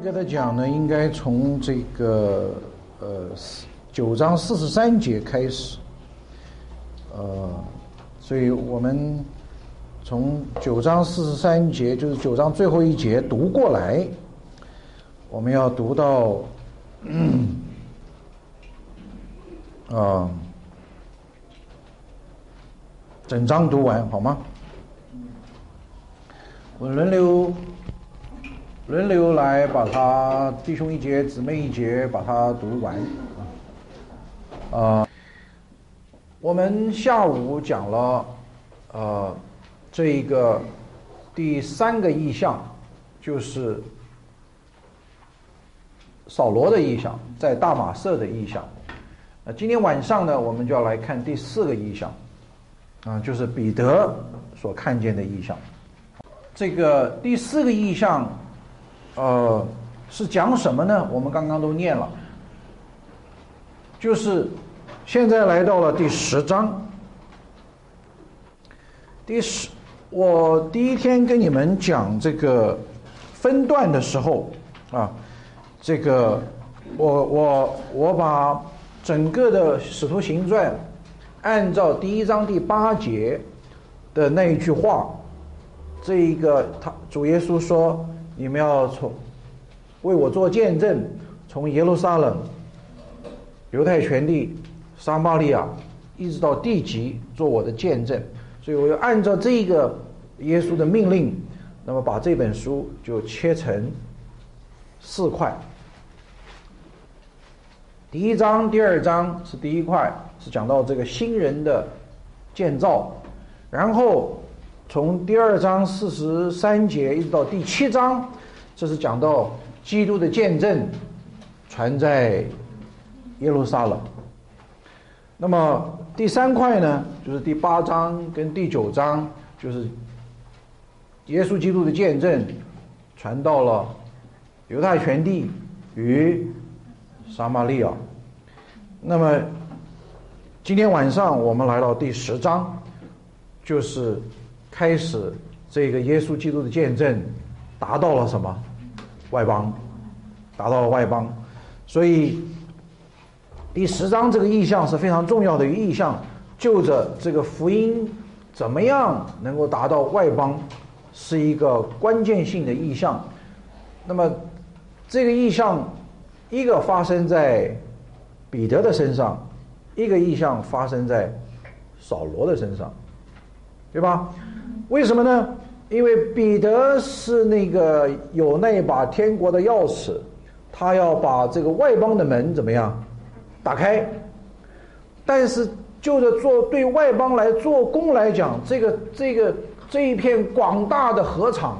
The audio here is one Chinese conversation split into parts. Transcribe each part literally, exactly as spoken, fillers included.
个的讲呢，应该从这个呃九章四十三节开始，呃，所以我们从九章四十三节，就是九章最后一节读过来，我们要读到，嗯，啊，整章读完好吗？我轮流。轮流来把它弟兄一节姊妹一节把它读完啊、呃。我们下午讲了呃这一个第三个意象，就是扫罗的意象，在大马色的意象。呃今天晚上呢，我们就要来看第四个意象啊、呃，就是彼得所看见的意象。这个第四个意象呃，是讲什么呢？我们刚刚都念了，就是现在来到了第十章。第十，我第一天跟你们讲这个分段的时候啊，这个我我我把整个的使徒行传按照第一章第八节的那一句话，这一个他主耶稣说，你们要从为我做见证，从耶路撒冷、犹太全地、撒玛利亚，一直到地极做我的见证。所以我要按照这个耶稣的命令，那么把这本书就切成四块。第一章、第二章是第一块，是讲到这个新人的建造，然后从第二章四十三节一直到第七章，这是讲到基督的见证传在耶路撒冷。那么第三块呢，就是第八章跟第九章，就是耶稣基督的见证传到了犹太全地与撒玛利亚。那么今天晚上我们来到第十章，就是开始这个耶稣基督的见证达到了什么？外邦，达到了外邦。所以第十章这个意象是非常重要的一个意象，就着这个福音怎么样能够达到外邦，是一个关键性的意象。那么这个意象一个发生在彼得的身上，一个意象发生在扫罗的身上，对吧？为什么呢？因为彼得是那个有那把天国的钥匙，他要把这个外邦的门怎么样打开。但是就着做对外邦来做工来讲，这个这个这一片广大的禾场，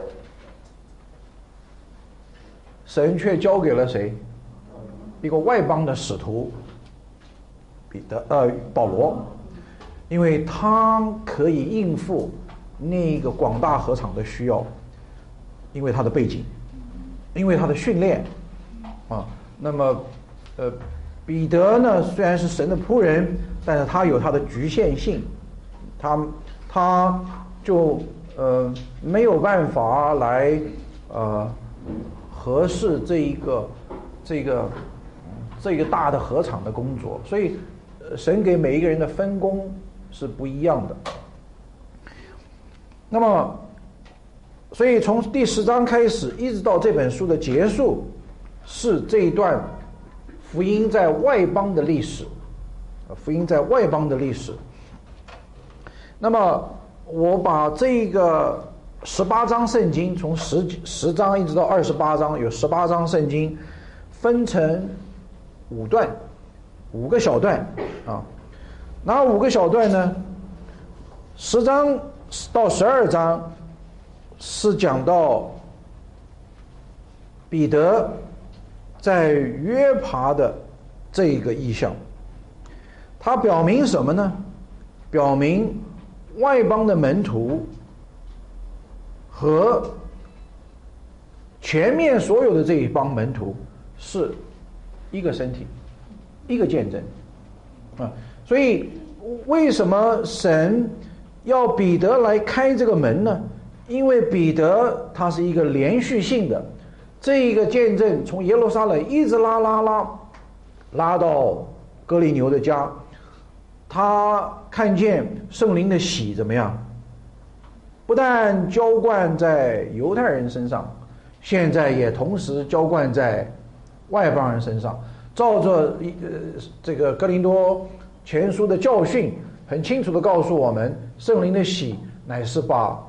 神却交给了谁？一个外邦的使徒彼得呃保罗，因为他可以应付那个广大禾场的需要，因为他的背景，因为他的训练啊。那么呃彼得呢，虽然是神的仆人，但是他有他的局限性，他他就呃没有办法来呃合适这一个这个这个大的禾场的工作，所以神给每一个人的分工是不一样的。那么所以从第十章开始一直到这本书的结束，是这一段福音在外邦的历史，福音在外邦的历史。那么我把这个十八章圣经，从十十章一直到二十八章，有十八章圣经分成五段，五个小段啊。哪五个小段呢？十章到十二章是讲到彼得在约帕的这个意象，它表明什么呢？表明外邦的门徒和前面所有的这一帮门徒是一个身体，一个见证啊。所以为什么神要彼得来开这个门呢？因为彼得他是一个连续性的， 这个见证从耶路撒冷一直拉拉拉拉到哥尼流的家，他看见圣灵的喜怎么样？不但浇灌在犹太人身上，现在也同时浇灌在外邦人身上。照着呃这个哥林多前书的教训，很清楚地告诉我们，圣灵的喜乃是把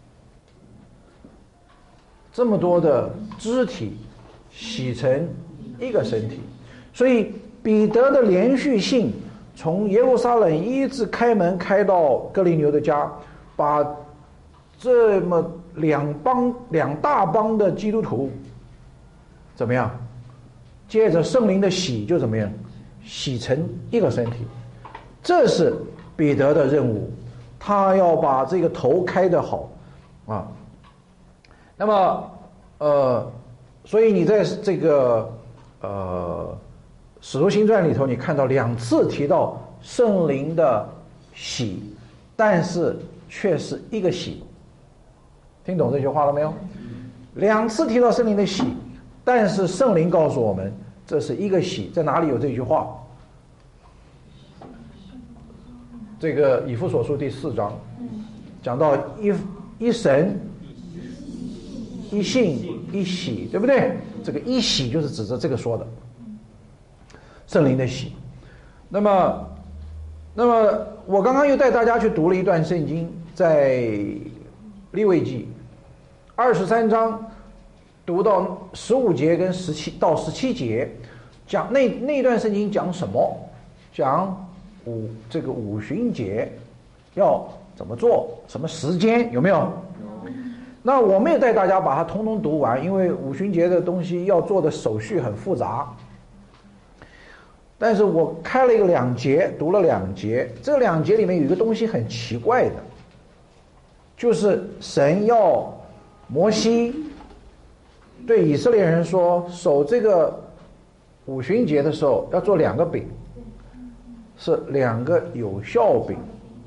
这么多的肢体洗成一个身体。所以彼得的连续性从耶路撒冷一直开门开到哥尼流的家，把这么两帮两大帮的基督徒怎么样，借着圣灵的洗就怎么样洗成一个身体。这是彼得的任务，他要把这个头开得好啊。那么呃所以你在这个呃使徒行传里头，你看到两次提到圣灵的洗，但是却是一个洗。听懂这句话了没有？两次提到圣灵的洗，但是圣灵告诉我们这是一个洗。在哪里有这句话？这个以弗所书第四章讲到一一神一信一洗，对不对？这个一洗就是指着这个说的圣灵的洗。那么那么我刚刚又带大家去读了一段圣经，在利未记二十三章读到十五节跟十七到十七节，讲那那段圣经讲什么？讲五这个五旬节要怎么做，什么时间，有没有？那我没有带大家把它通通读完，因为五旬节的东西要做的手续很复杂。但是我开了一个两节，读了两节，这两节里面有一个东西很奇怪的，就是神要摩西对以色列人说，守这个五旬节的时候要做两个饼，是两个有效饼。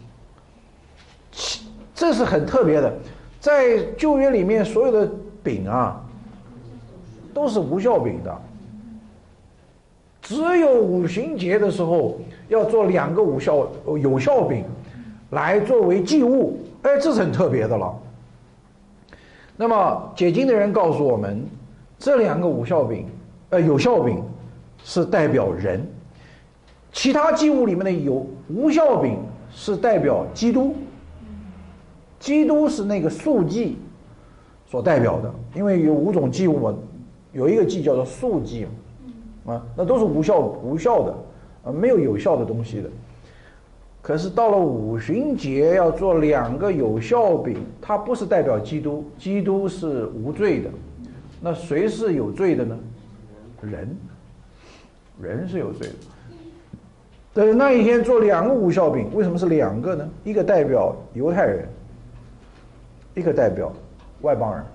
这是很特别的，在旧约里面所有的饼啊都是无效饼的，只有五旬节的时候要做两个无效有效饼来作为祭物。哎，这是很特别的了。那么解经的人告诉我们，这两个无效饼呃有效饼是代表人，其他祭物里面的有无效饼是代表基督。基督是那个素祭所代表的，因为有五种祭物嘛，有一个祭叫做素祭嘛，啊，那都是无效无效的，啊，没有有效的东西的。可是到了五旬节要做两个有效饼，它不是代表基督，基督是无罪的，那谁是有罪的呢？人，人是有罪的。但是那一天做两个无效饼，为什么是两个呢？一个代表犹太人，一个代表外邦人。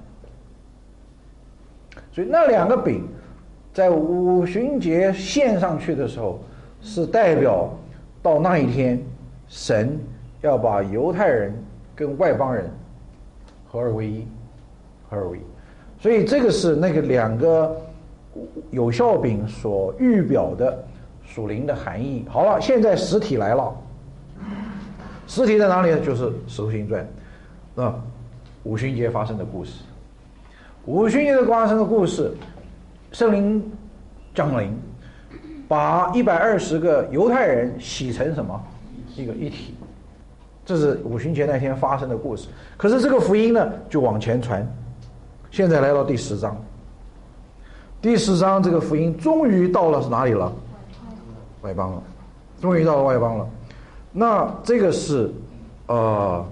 所以那两个饼在五旬节献上去的时候，是代表到那一天神要把犹太人跟外邦人合而为一，合而为一。所以这个是那个两个有效饼所预表的属灵的含义。好了，现在实体来了。实体在哪里呢？就是《使徒行传》啊，五旬节发生的故事。五旬节的发生的故事，圣灵降临，把一百二十个犹太人洗成什么？一个一体。这是五旬节那天发生的故事。可是这个福音呢，就往前传。现在来到第十章，第十章这个福音终于到了哪里了？外邦了，终于到了外邦了。那这个是呃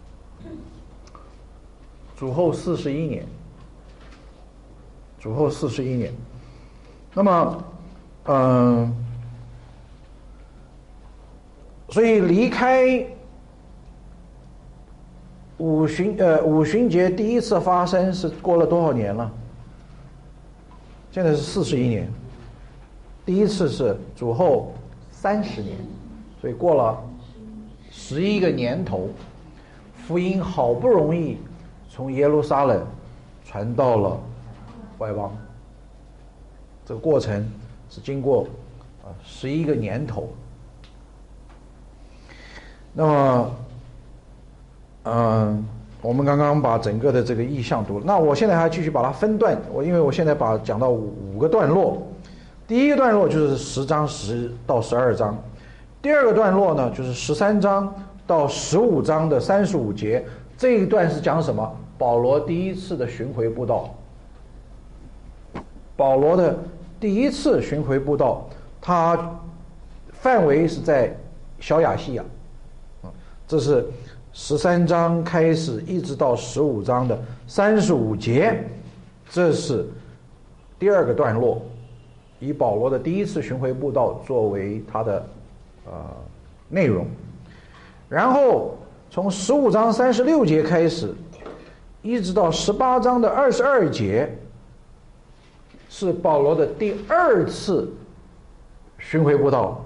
主后四十一年，主后四十一年。那么嗯、呃，所以离开五旬呃五旬节第一次发生是过了多少年了？现在是四十一年，第一次是主后三十年，所以过了十一个年头，福音好不容易从耶路撒冷传到了外邦。这个过程是经过啊十一个年头。那么，嗯、呃，我们刚刚把整个的这个意象读了，那我现在还继续把它分段，我因为我现在把讲到五五个段落，第一个段落就是十章十到十二章，第二个段落呢就是十三章到十五章的三十五节，这一段是讲什么？保罗第一次的巡回布道。保罗的第一次巡回布道，它范围是在小亚细亚。这是十三章开始一直到十五章的三十五节，这是第二个段落，以保罗的第一次巡回布道作为他的呃内容。然后从十五章三十六节开始，一直到十八章的二十二节，是保罗的第二次巡回布道。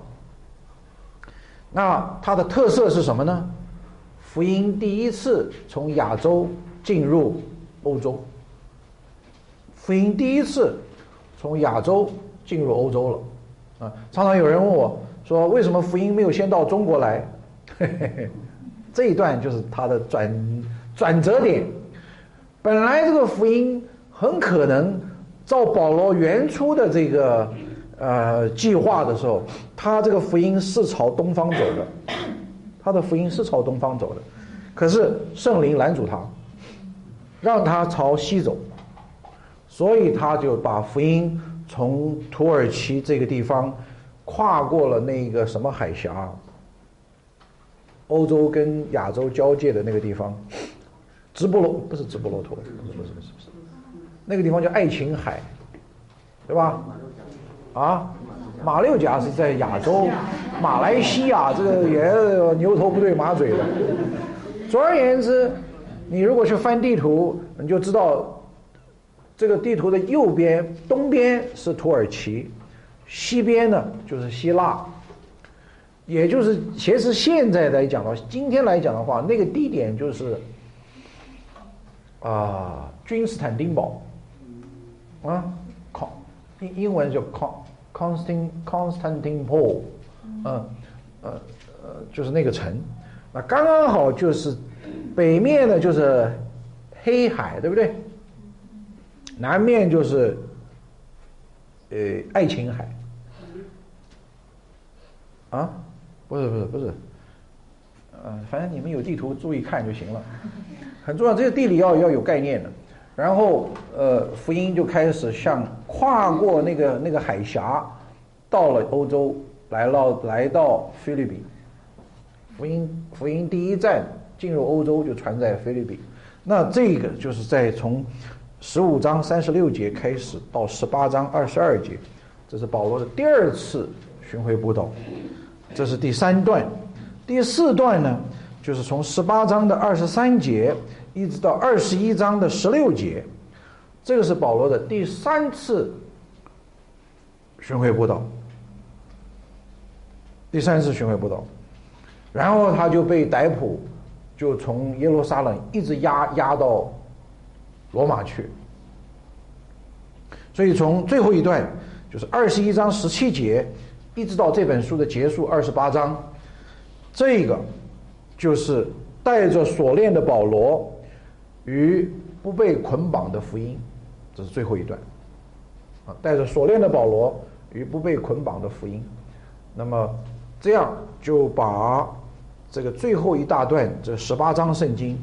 那它的特色是什么呢？福音第一次从亚洲进入欧洲，福音第一次从亚洲进入欧洲了啊！常常有人问我说，为什么福音没有先到中国来？嘿嘿嘿，这一段就是它的转转折点。本来这个福音很可能照保罗原初的这个呃计划的时候，他这个福音是朝东方走的，他的福音是朝东方走的，可是圣灵拦阻他，让他朝西走，所以他就把福音从土耳其这个地方跨过了那个什么海峡，欧洲跟亚洲交界的那个地方，直布罗不是直布罗陀，不是不是不是不是，那个地方叫爱琴海，对吧？啊，马六甲是在亚洲，马来西亚这个也牛头不对马嘴的。总而言之，你如果去翻地图，你就知道这个地图的右边东边是土耳其，西边呢就是希腊，也就是其实现在来讲到今天来讲的话，那个地点就是啊君士坦丁堡啊，英英文叫 Constant Constantinople， 嗯呃呃就是那个城，那刚刚好就是北面呢就是黑海，对不对？南面就是呃爱琴海。啊，不是不是不是，呃，反正你们有地图注意看就行了，很重要，这个地理要要有概念的。然后呃，福音就开始向跨过那个那个海峡，到了欧洲，来到来到菲律宾。福音福音第一站进入欧洲就传在菲律宾。那这个就是在从十五章三十六节开始到十八章二十二节，这是保罗的第二次巡回布道。这是第三段。第四段呢，就是从十八章的二十三节一直到二十一章的十六节，这个是保罗的第三次巡回布道，第三次巡回布道。然后他就被逮捕，就从耶路撒冷一直押押到罗马去。所以从最后一段就是二十一章十七节一直到这本书的结束二十八章，这个就是带着锁链的保罗与不被捆绑的福音，这是最后一段啊，带着锁链的保罗与不被捆绑的福音。那么这样就把这个最后一大段这十八章圣经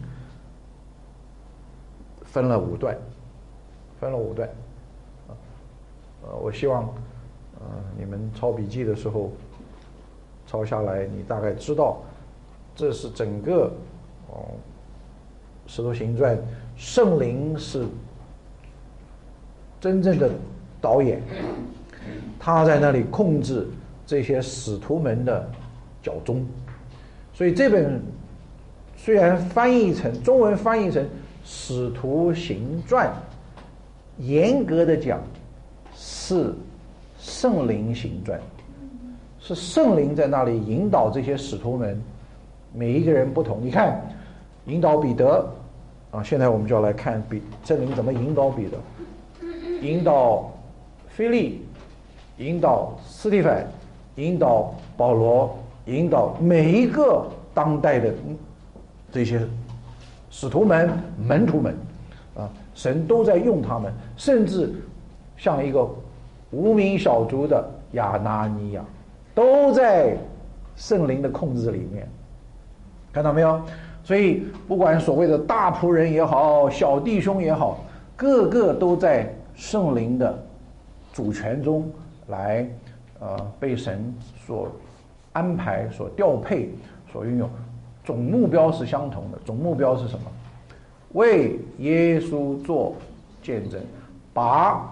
分了五段，分了五段啊，呃，我希望呃你们抄笔记的时候抄下来，你大概知道这是整个哦《使徒行传》，圣灵是真正的导演，他在那里控制这些使徒们的脚踪。所以这本虽然翻译成中文翻译成《使徒行传》，严格的讲是圣灵行传，是圣灵在那里引导这些使徒们，每一个人不同。你看引导彼得啊，现在我们就要来看彼圣灵怎么引导彼得。 引导腓利，引导斯蒂芬，引导保罗，引导每一个当代的这些使徒们、门徒们啊，神都在用他们，甚至像一个无名小卒的亚拿尼亚，都在圣灵的控制里面，看到没有？所以不管所谓的大仆人也好，小弟兄也好，个个都在圣灵的主权中来呃被神所安排、所调配、所运用，总目标是相同的。总目标是什么？为耶稣做见证，把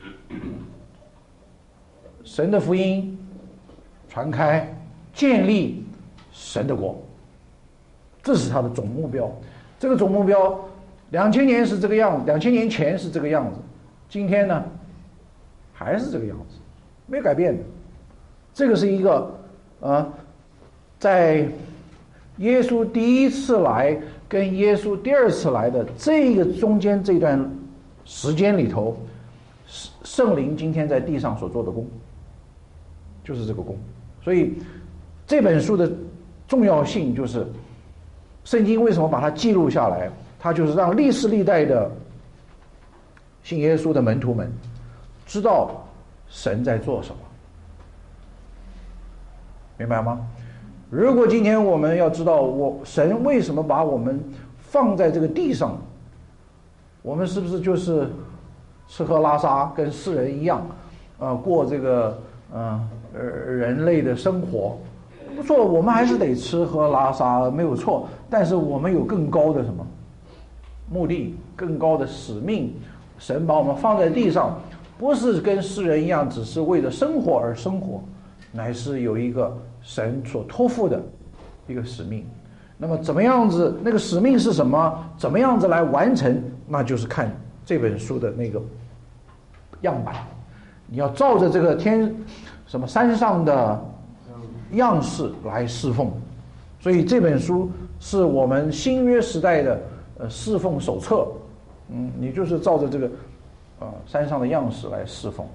神的福音传开，建立神的国，这是他的总目标。这个总目标，两千年是这个样子，两千年前是这个样子，今天呢，还是这个样子，没改变的。这个是一个呃，在耶稣第一次来跟耶稣第二次来的这个中间这段时间里头，圣灵今天在地上所做的工，就是这个工。所以这本书的重要性就是，圣经为什么把它记录下来？它就是让历世历代的信耶稣的门徒们知道神在做什么，明白吗？如果今天我们要知道我神为什么把我们放在这个地上，我们是不是就是吃喝拉撒跟世人一样，呃，过这个呃人类的生活？不错，我们还是得吃喝拉撒，没有错。但是我们有更高的什么目的，更高的使命。神把我们放在地上，不是跟世人一样，只是为了生活而生活，乃是有一个神所托付的一个使命。那么怎么样子，那个使命是什么？怎么样子来完成？那就是看这本书的那个样板。你要照着这个天什么山上的样式来侍奉。所以这本书是我们新约时代的呃侍奉手册。嗯，你就是照着这个呃山上的样式来侍奉。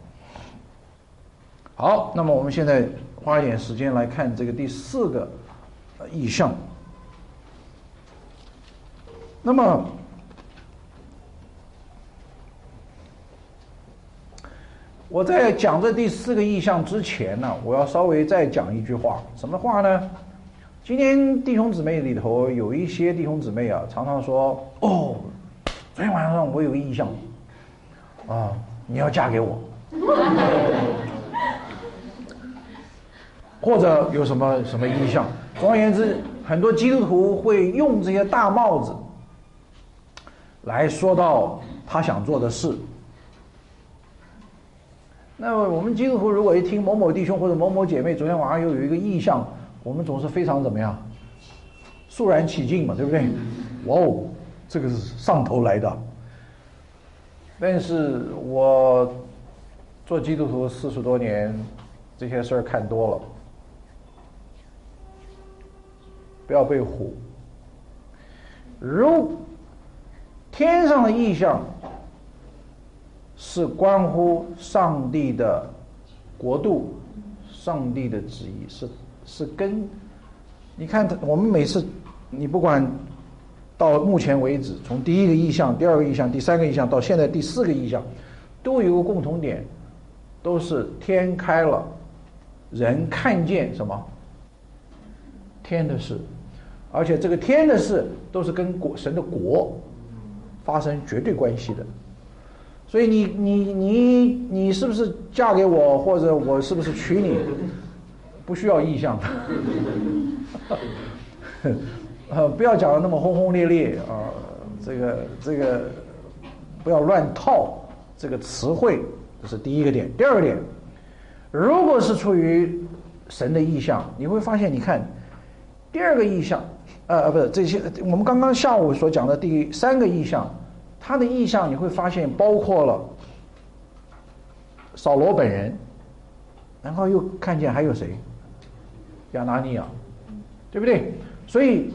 好，那么我们现在花一点时间来看这个第四个呃意象。那么我在讲这第四个意象之前呢，我要稍微再讲一句话。什么话呢？今天弟兄姊妹里头有一些弟兄姊妹啊，常常说：“哦，昨天晚上我有个意象啊，你要嫁给我。”或者有什么什么意象。总而言之，很多基督徒会用这些大帽子来说到他想做的事。那我们基督徒如果一听某某弟兄或者某某姐妹昨天晚上又有一个意象，我们总是非常怎么样，肃然起敬嘛，对不对？哇哦，这个是上头来的。但是我做基督徒四十多年，这些事儿看多了，不要被唬。如天上的异象是关乎上帝的国度，上帝的旨意，是是跟你看我们每次，你不管到目前为止，从第一个意象、第二个意象、第三个意象到现在第四个意象，都有一个共同点，都是天开了，人看见什么？天的事，而且这个天的事都是跟国神的国发生绝对关系的。所以你你你你是不是嫁给我，或者我是不是娶你，不需要意象。呃，不要讲的那么轰轰烈烈啊、呃，这个这个不要乱套这个词汇，这是第一个点。第二个点，如果是出于神的意象，你会发现，你看第二个意象，呃，不是这些，我们刚刚下午所讲的第三个意象，它的意象你会发现包括了扫罗本人，然后又看见还有谁？亚拿尼亚，对不对？所以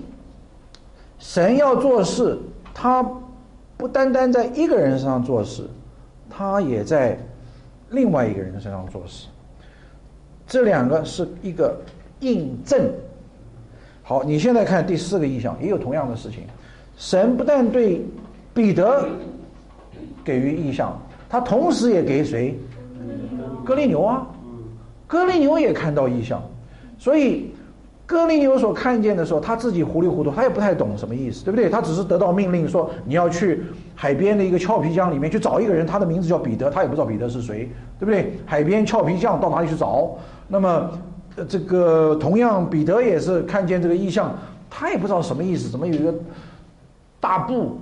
神要做事，他不单单在一个人身上做事，他他也在另外一个人身上做事。这两个是一个印证。好，你现在看第四个意象，也有同样的事情。神不但对彼得给予意象，他同时也给谁？哥利牛啊，哥利牛也看到意象。所以哥利牛所看见的时候，他自己糊里糊涂，他也不太懂什么意思，对不对？他只是得到命令说你要去海边的一个俏皮江里面去找一个人，他的名字叫彼得，他也不知道彼得是谁，对不对？海边俏皮江到哪里去找？那么这个同样彼得也是看见这个意象，他也不知道什么意思，怎么有一个大布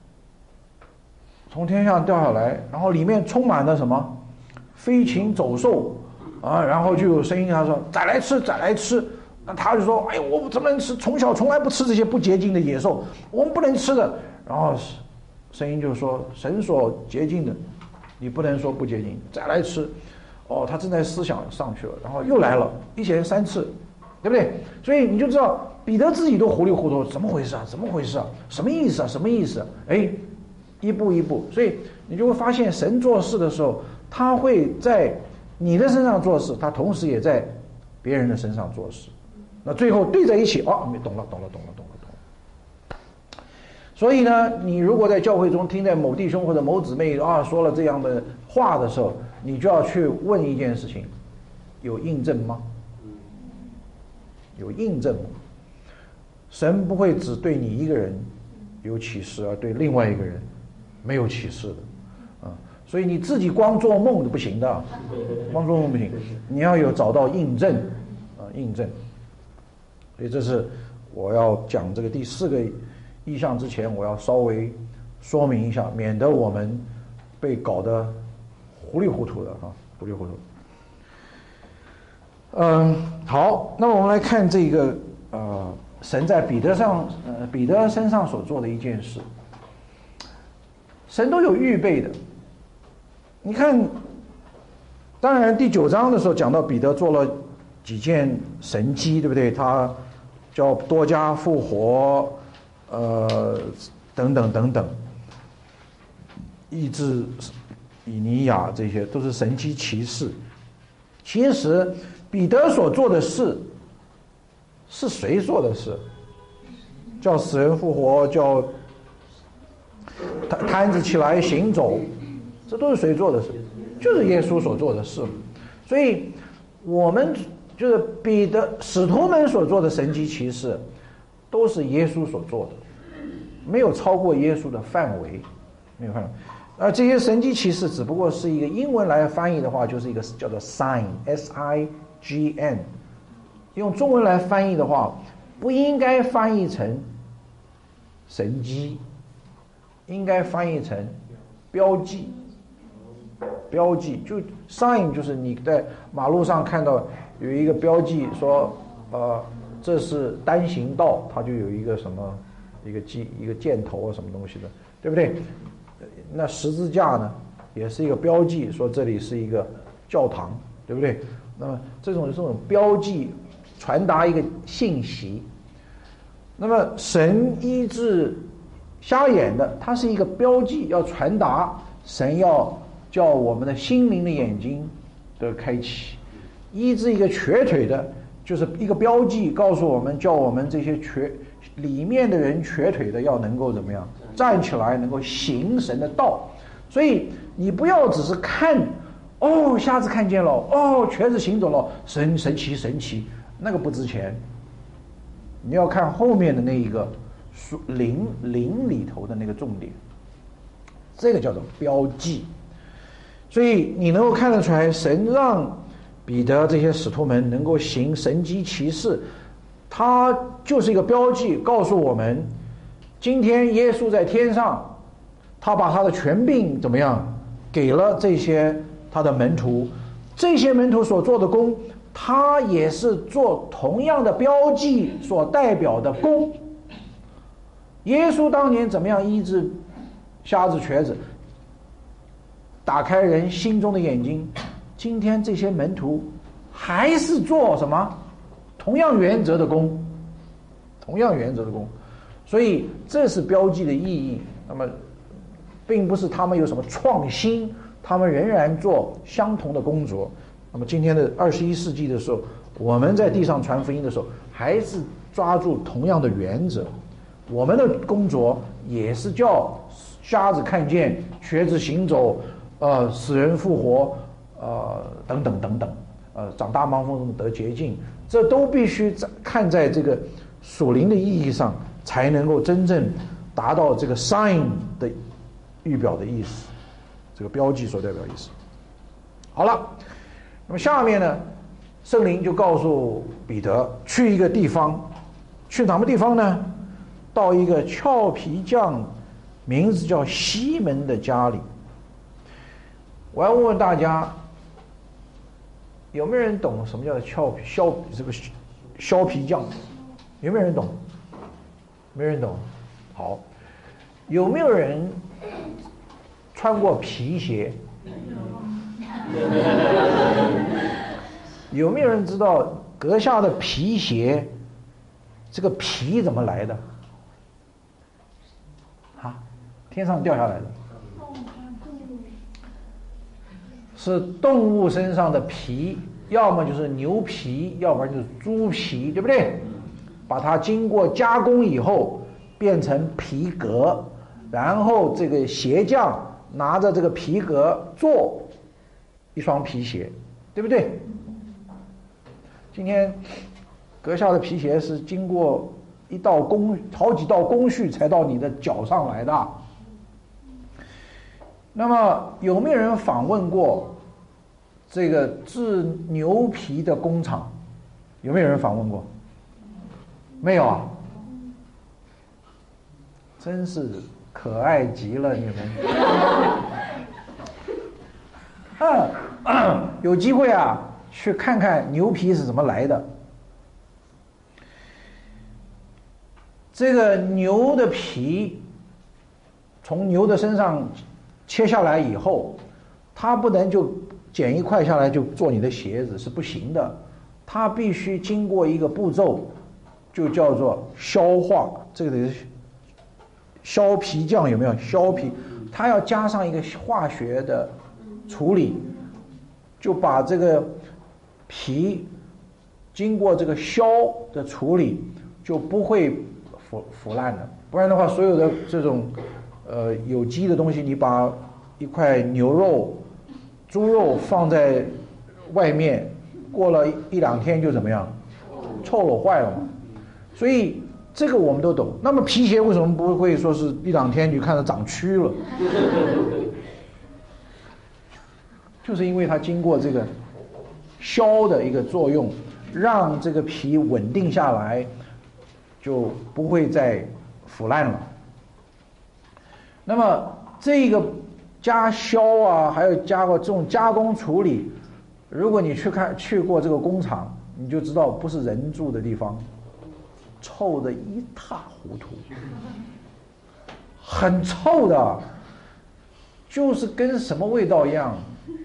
从天上掉下来，然后里面充满了什么飞禽走兽啊，然后就有声音他说再来吃再来吃。那他就说哎，我怎么能吃？从小从来不吃这些不洁净的野兽，我们不能吃的。然后声音就说神所洁净的你不能说不洁净，再来吃。哦，他正在思想上去了，然后又来了，一连三次，对不对？所以你就知道彼得自己都糊里糊涂，怎么回事啊？怎么回事啊？什么意思啊？什么意思啊？哎，一步一步，所以你就会发现神做事的时候，他会在你的身上做事，他同时也在别人的身上做事。那最后对在一起，哦，你懂了，懂了，懂了，懂了，懂了。所以呢，你如果在教会中听见某弟兄或者某姊妹啊说了这样的话的时候，你就要去问一件事情：有印证吗？有印证吗？神不会只对你一个人有启示，而对另外一个人没有启示的啊。所以你自己光做梦都不行的，光做梦不行，你要有找到印证啊，印证。所以这是我要讲这个第四个意象之前，我要稍微说明一下，免得我们被搞得糊里糊涂的啊，糊里糊涂。嗯，好，那么我们来看这个呃，神在彼得上呃彼得身上所做的一件事，神都有预备的。你看，当然第九章的时候讲到彼得做了几件神迹，对不对？他叫多加复活，呃，等等等等，医治以尼亚，这些都是神迹奇事。其实彼得所做的事是谁做的事？叫死人复活，叫摊摊子起来行走，这都是谁做的事？就是耶稣所做的事。所以我们就是彼得使徒们所做的神迹奇事，都是耶稣所做的，没有超过耶稣的范围，没有范围。而这些神迹奇事只不过是一个英文来翻译的话，就是一个叫做 sign S I G N， 用中文来翻译的话，不应该翻译成神迹，应该翻译成标记。标记就 sign 就是你在马路上看到有一个标记说呃这是单行道，它就有一个什么一个记一个箭头啊什么东西的，对不对？那十字架呢也是一个标记，说这里是一个教堂，对不对？那么这种这种标记传达一个信息。那么神医治瞎眼的，它是一个标记，要传达神要叫我们的心灵的眼睛的开启。医治一个瘸腿的，就是一个标记，告诉我们叫我们这些瘸里面的人瘸腿的要能够怎么样站起来，能够行神的道。所以你不要只是看哦瞎子看见了，哦瘸子行走了，神神奇神奇，那个不值钱。你要看后面的那一个灵灵里头的那个重点，这个叫做标记。所以你能够看得出来，神让彼得这些使徒们能够行神迹奇事，他就是一个标记，告诉我们今天耶稣在天上，他把他的权柄怎么样给了这些他的门徒，这些门徒所做的功，他也是做同样的标记所代表的功。耶稣当年怎么样医治瞎子瘸子，打开人心中的眼睛，今天这些门徒还是做什么同样原则的功，同样原则的功。所以这是标记的意义。那么并不是他们有什么创新， 他们仍然做相同的工作。那么今天的二十一世纪的时候，我们在地上传福音的时候，还是抓住同样的原则。我们的工作也是叫瞎子看见，瘸子行走，呃，死人复活，呃，等等等等，呃，长大盲风得洁净，这都必须在看在这个属灵的意义上，才能够真正达到这个 sign 的预表的意思，这个标记所代表意思。好了，那么下面呢，圣灵就告诉彼得去一个地方，去哪么地方呢？到一个俏皮匠，名字叫西门的家里。我要问问大家，有没有人懂什么叫俏皮削这个削皮匠？有没有人懂？没人懂。好，有没有人穿过皮鞋？有没有人知道阁下的皮鞋这个皮怎么来的？啊，天上掉下来的？是动物身上的皮，要么就是牛皮，要不然就是猪皮，对不对？把它经过加工以后变成皮革，然后这个鞋匠拿着这个皮革做一双皮鞋，对不对？今天阁下的皮鞋是经过一道工好几道工序才到你的脚上来的。那么有没有人访问过这个制牛皮的工厂？有没有人访问过？没有啊？真是可爱极了，你们。嗯，有机会啊，去看看牛皮是怎么来的。这个牛的皮从牛的身上切下来以后，它不能就剪一块下来就做你的鞋子，是不行的。它必须经过一个步骤，就叫做消化。这个得削皮匠有没有？削皮，它要加上一个化学的处理，就把这个皮经过这个削的处理，就不会腐腐烂了。不然的话，所有的这种呃有机的东西，你把一块牛肉、猪肉放在外面，过了一两天就怎么样？臭了，坏了嘛。所以这个我们都懂。那么皮鞋为什么不会说是一两天就看着长蛆了？就是因为它经过这个削的一个作用，让这个皮稳定下来，就不会再腐烂了。那么这个加削啊，还有加过这种加工处理，如果你去看去过这个工厂，你就知道不是人住的地方，臭得一塌糊涂，很臭的，就是跟什么味道一样。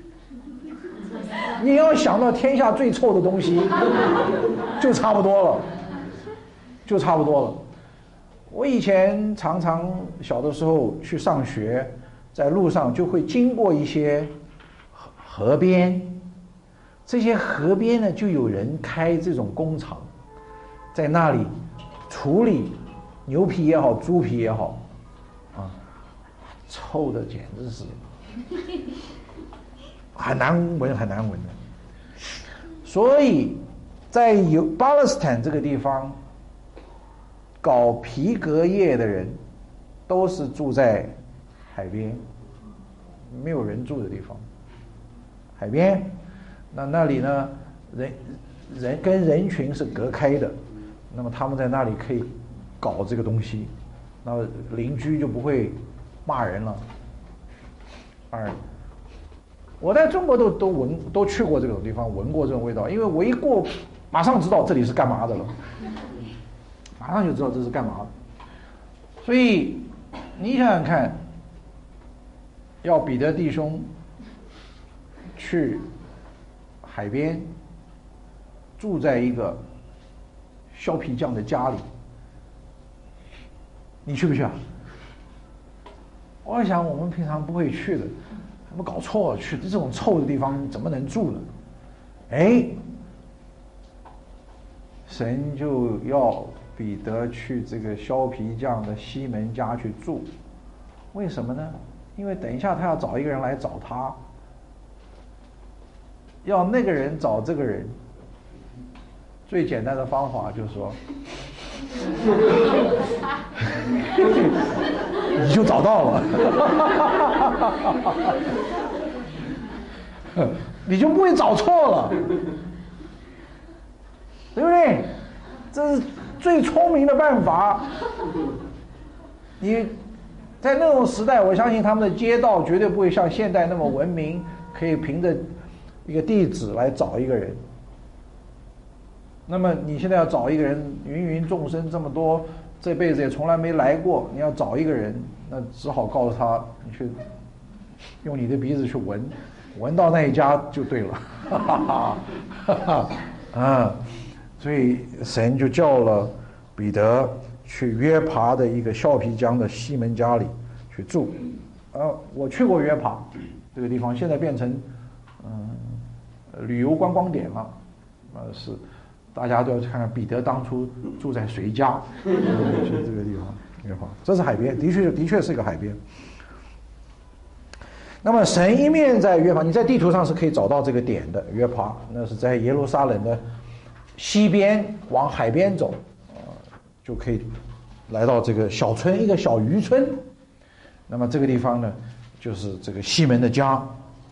你要想到天下最臭的东西，就差不多了，就差不多了。我以前常常小的时候去上学，在路上就会经过一些河边，这些河边呢就有人开这种工厂，在那里处理牛皮也好，猪皮也好，啊，臭的简直是很难闻，很难闻的。所以在有巴勒斯坦这个地方搞皮革业的人，都是住在海边，没有人住的地方。海边，那那里呢，人人跟人群是隔开的，那么他们在那里可以搞这个东西，那邻居就不会骂人了。二，我在中国都都闻都去过这种地方，闻过这种味道，因为我一过，马上知道这里是干嘛的了，马上就知道这是干嘛的。所以你想想看，要彼得弟兄去海边，住在一个削皮匠的家里，你去不去啊？我想我们平常不会去的， 他们搞错了，去这种臭的地方怎么能住呢？哎，神就要彼得去这个削皮匠的西门家去住，为什么呢？因为等一下他要找一个人来找他，要那个人找这个人，最简单的方法就是说，你就找到了，你就不会找错了，对不对？这是最聪明的办法。你在那种时代，我相信他们的街道绝对不会像现代那么文明，可以凭着一个地址来找一个人。那么你现在要找一个人，芸芸众生这么多，这辈子也从来没来过，你要找一个人，那只好告诉他，你去用你的鼻子去闻，闻到那一家就对了，哈哈哈哈啊！所以神就叫了彼得去约帕的一个削皮匠的西门家里去住。呃，我去过约帕这个地方，现在变成嗯、呃、旅游观光点了，呃是。大家都要去看看彼得当初住在谁家，去这个地方约帕，这是海边，的确的确是一个海边。那么神一面在约帕，你在地图上是可以找到这个点的，约帕那是在耶路撒冷的西边，往海边走，呃，就可以来到这个小村，一个小渔村。那么这个地方呢，就是这个西门的家，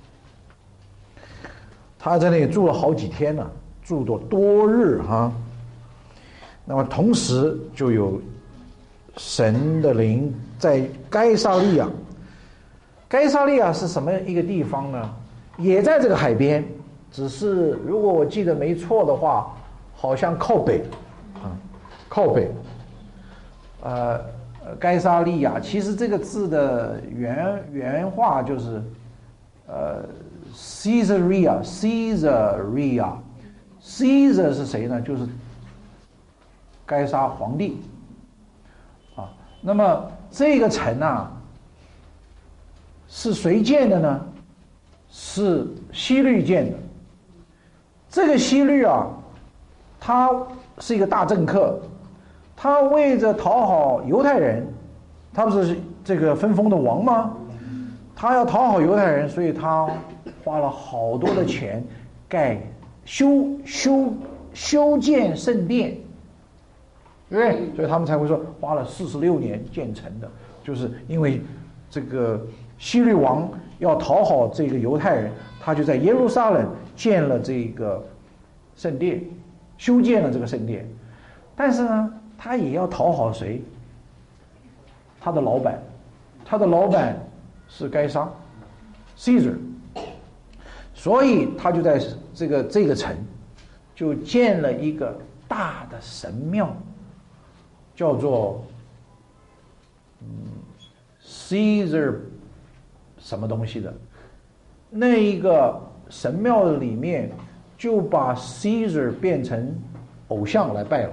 他在那里住了好几天呢、啊。住了多日哈，那么同时就有神的灵在该撒利亚。该撒利亚是什么一个地方呢？也在这个海边，只是如果我记得没错的话，好像靠北啊，靠北。呃，该撒利亚其实这个字的原原话就是呃 Caesarea Caesarea。Caesar 是谁呢？就是该撒皇帝啊。那么这个城啊，是谁建的呢？是希律建的。这个希律啊，他是一个大政客，他为着讨好犹太人，他不是这个分封的王吗？他要讨好犹太人，所以他花了好多的钱盖。修修修建圣殿，对不对？所以他们才会说花了四十六年建成的，就是因为这个希律王要讨好这个犹太人，他就在耶路撒冷建了这个圣殿，修建了这个圣殿。但是呢，他也要讨好谁？他的老板，他的老板是该撒 Caesar。所以他就在这个这个城，就建了一个大的神庙，叫做嗯 Caesar 什么东西的。那一个神庙里面就把 Caesar 变成偶像来拜了，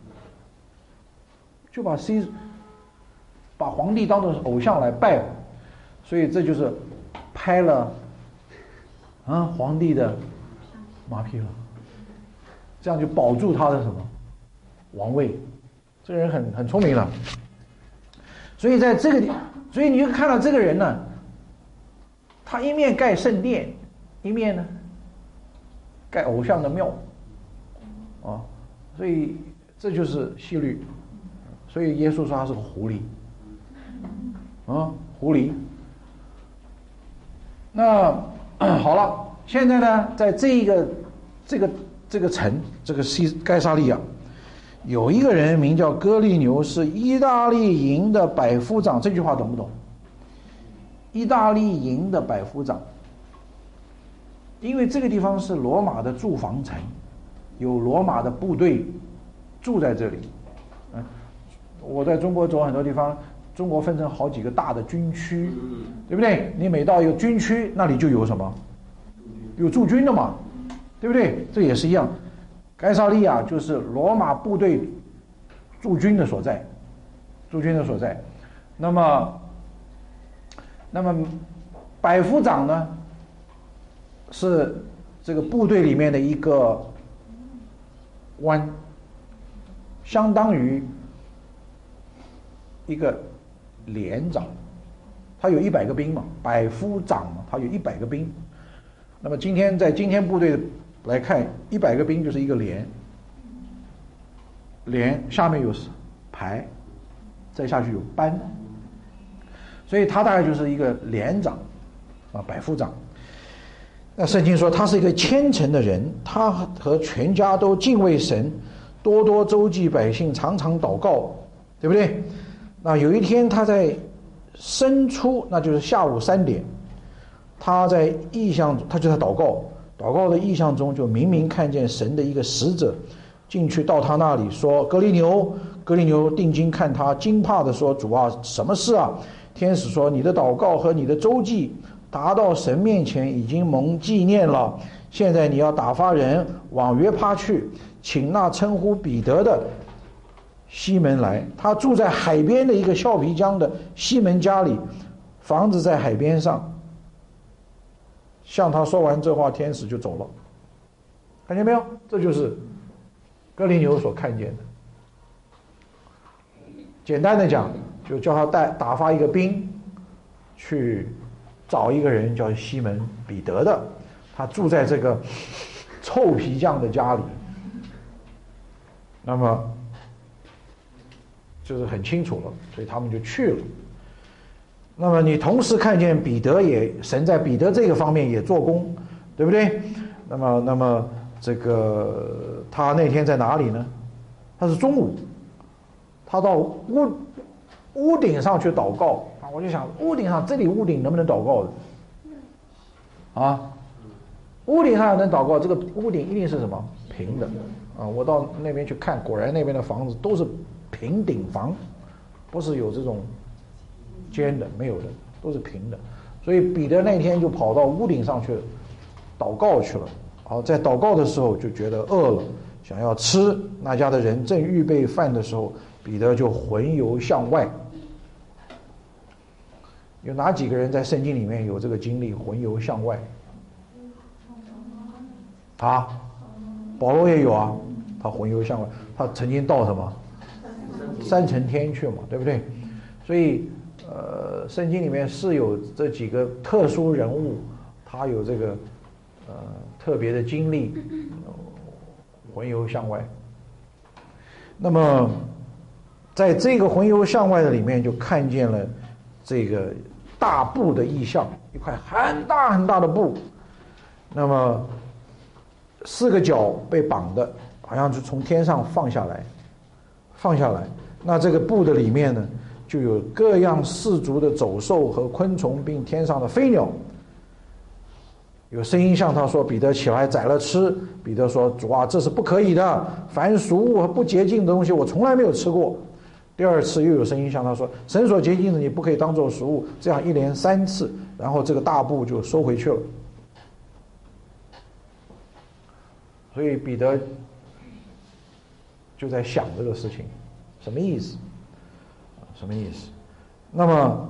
就把 Caesar 把皇帝当作偶像来拜了，所以这就是拍了。啊，皇帝的马屁了，这样就保住他的什么王位？这个人很很聪明了，所以在这个地，所以你就看到这个人呢，他一面盖圣殿，一面呢盖偶像的庙，啊，所以这就是希律，所以耶稣说他是个狐狸，啊，狐狸。那。好了，现在呢，在这个这个这个城，这个西该撒利亚，有一个人名叫哥利牛，是意大利营的百夫长。这句话懂不懂？意大利营的百夫长，因为这个地方是罗马的驻防城，有罗马的部队住在这里。嗯，我在中国走很多地方。中国分成好几个大的军区，对不对？你每到一个军区，那里就有什么？有驻军的嘛，对不对？这也是一样。该撒利亚就是罗马部队驻军的所在，驻军的所在。那么，那么百夫长呢是这个部队里面的一个官，相当于一个连长，他有一百个兵嘛，百夫长嘛，他有一百个兵。那么今天在今天部队来看，一百个兵就是一个连，连下面有排，再下去有班，所以他大概就是一个连长啊，百夫长。那圣经说他是一个虔诚的人，他和全家都敬畏神，多多周济百姓，常常祷告，对不对？那有一天他在申初，那就是下午三点，他在异象，他就在祷告，祷告的异象中就明明看见神的一个使者进去到他那里说：“哥利牛，哥利牛定睛看他，惊怕的说：主啊，什么事啊？”天使说：“你的祷告和你的周济达到神面前，已经蒙纪念了。现在你要打发人往约帕去，请那称呼彼得的西门来，他住在海边的一个笑皮江的西门家里，房子在海边上。”向他说完这话，天使就走了。看见没有？这就是哥利牛所看见的。简单的讲，就叫他带打发一个兵去找一个人叫西门彼得的，他住在这个臭皮匠的家里。那么就是很清楚了，所以他们就去了。那么你同时看见彼得也，神在彼得这个方面也做工，对不对？那么那么这个他那天在哪里呢？他是中午，他到屋屋顶上去祷告啊！我就想，屋顶上这里屋顶能不能祷告的？啊，屋顶上能祷告，这个屋顶一定是什么？平的啊！我到那边去看，果然那边的房子都是平顶房，不是有这种尖的，没有的，都是平的。所以彼得那天就跑到屋顶上去祷告去了。好，在祷告的时候就觉得饿了，想要吃。那家的人正预备饭的时候，彼得就魂游向外。有哪几个人在圣经里面有这个经历，魂游向外？啊，保罗也有啊，他魂游向外，他曾经到什么三层天去嘛，对不对？所以呃，圣经里面是有这几个特殊人物，他有这个呃特别的经历，呃、魂游向外。那么在这个魂游向外的里面，就看见了这个大布的意象，一块很大很大的布，那么四个角被绑的，好像就从天上放下来，放下来。那这个布的里面呢，就有各样四足的走兽和昆虫，并天上的飞鸟。有声音向他说：“彼得起来宰了吃。”彼得说：“主啊，这是不可以的，凡俗物和不洁净的东西我从来没有吃过。”第二次又有声音向他说：“神所洁净的你不可以当作食物。”这样一连三次，然后这个大布就收回去了。所以彼得就在想这个事情什么意思，什么意思？那么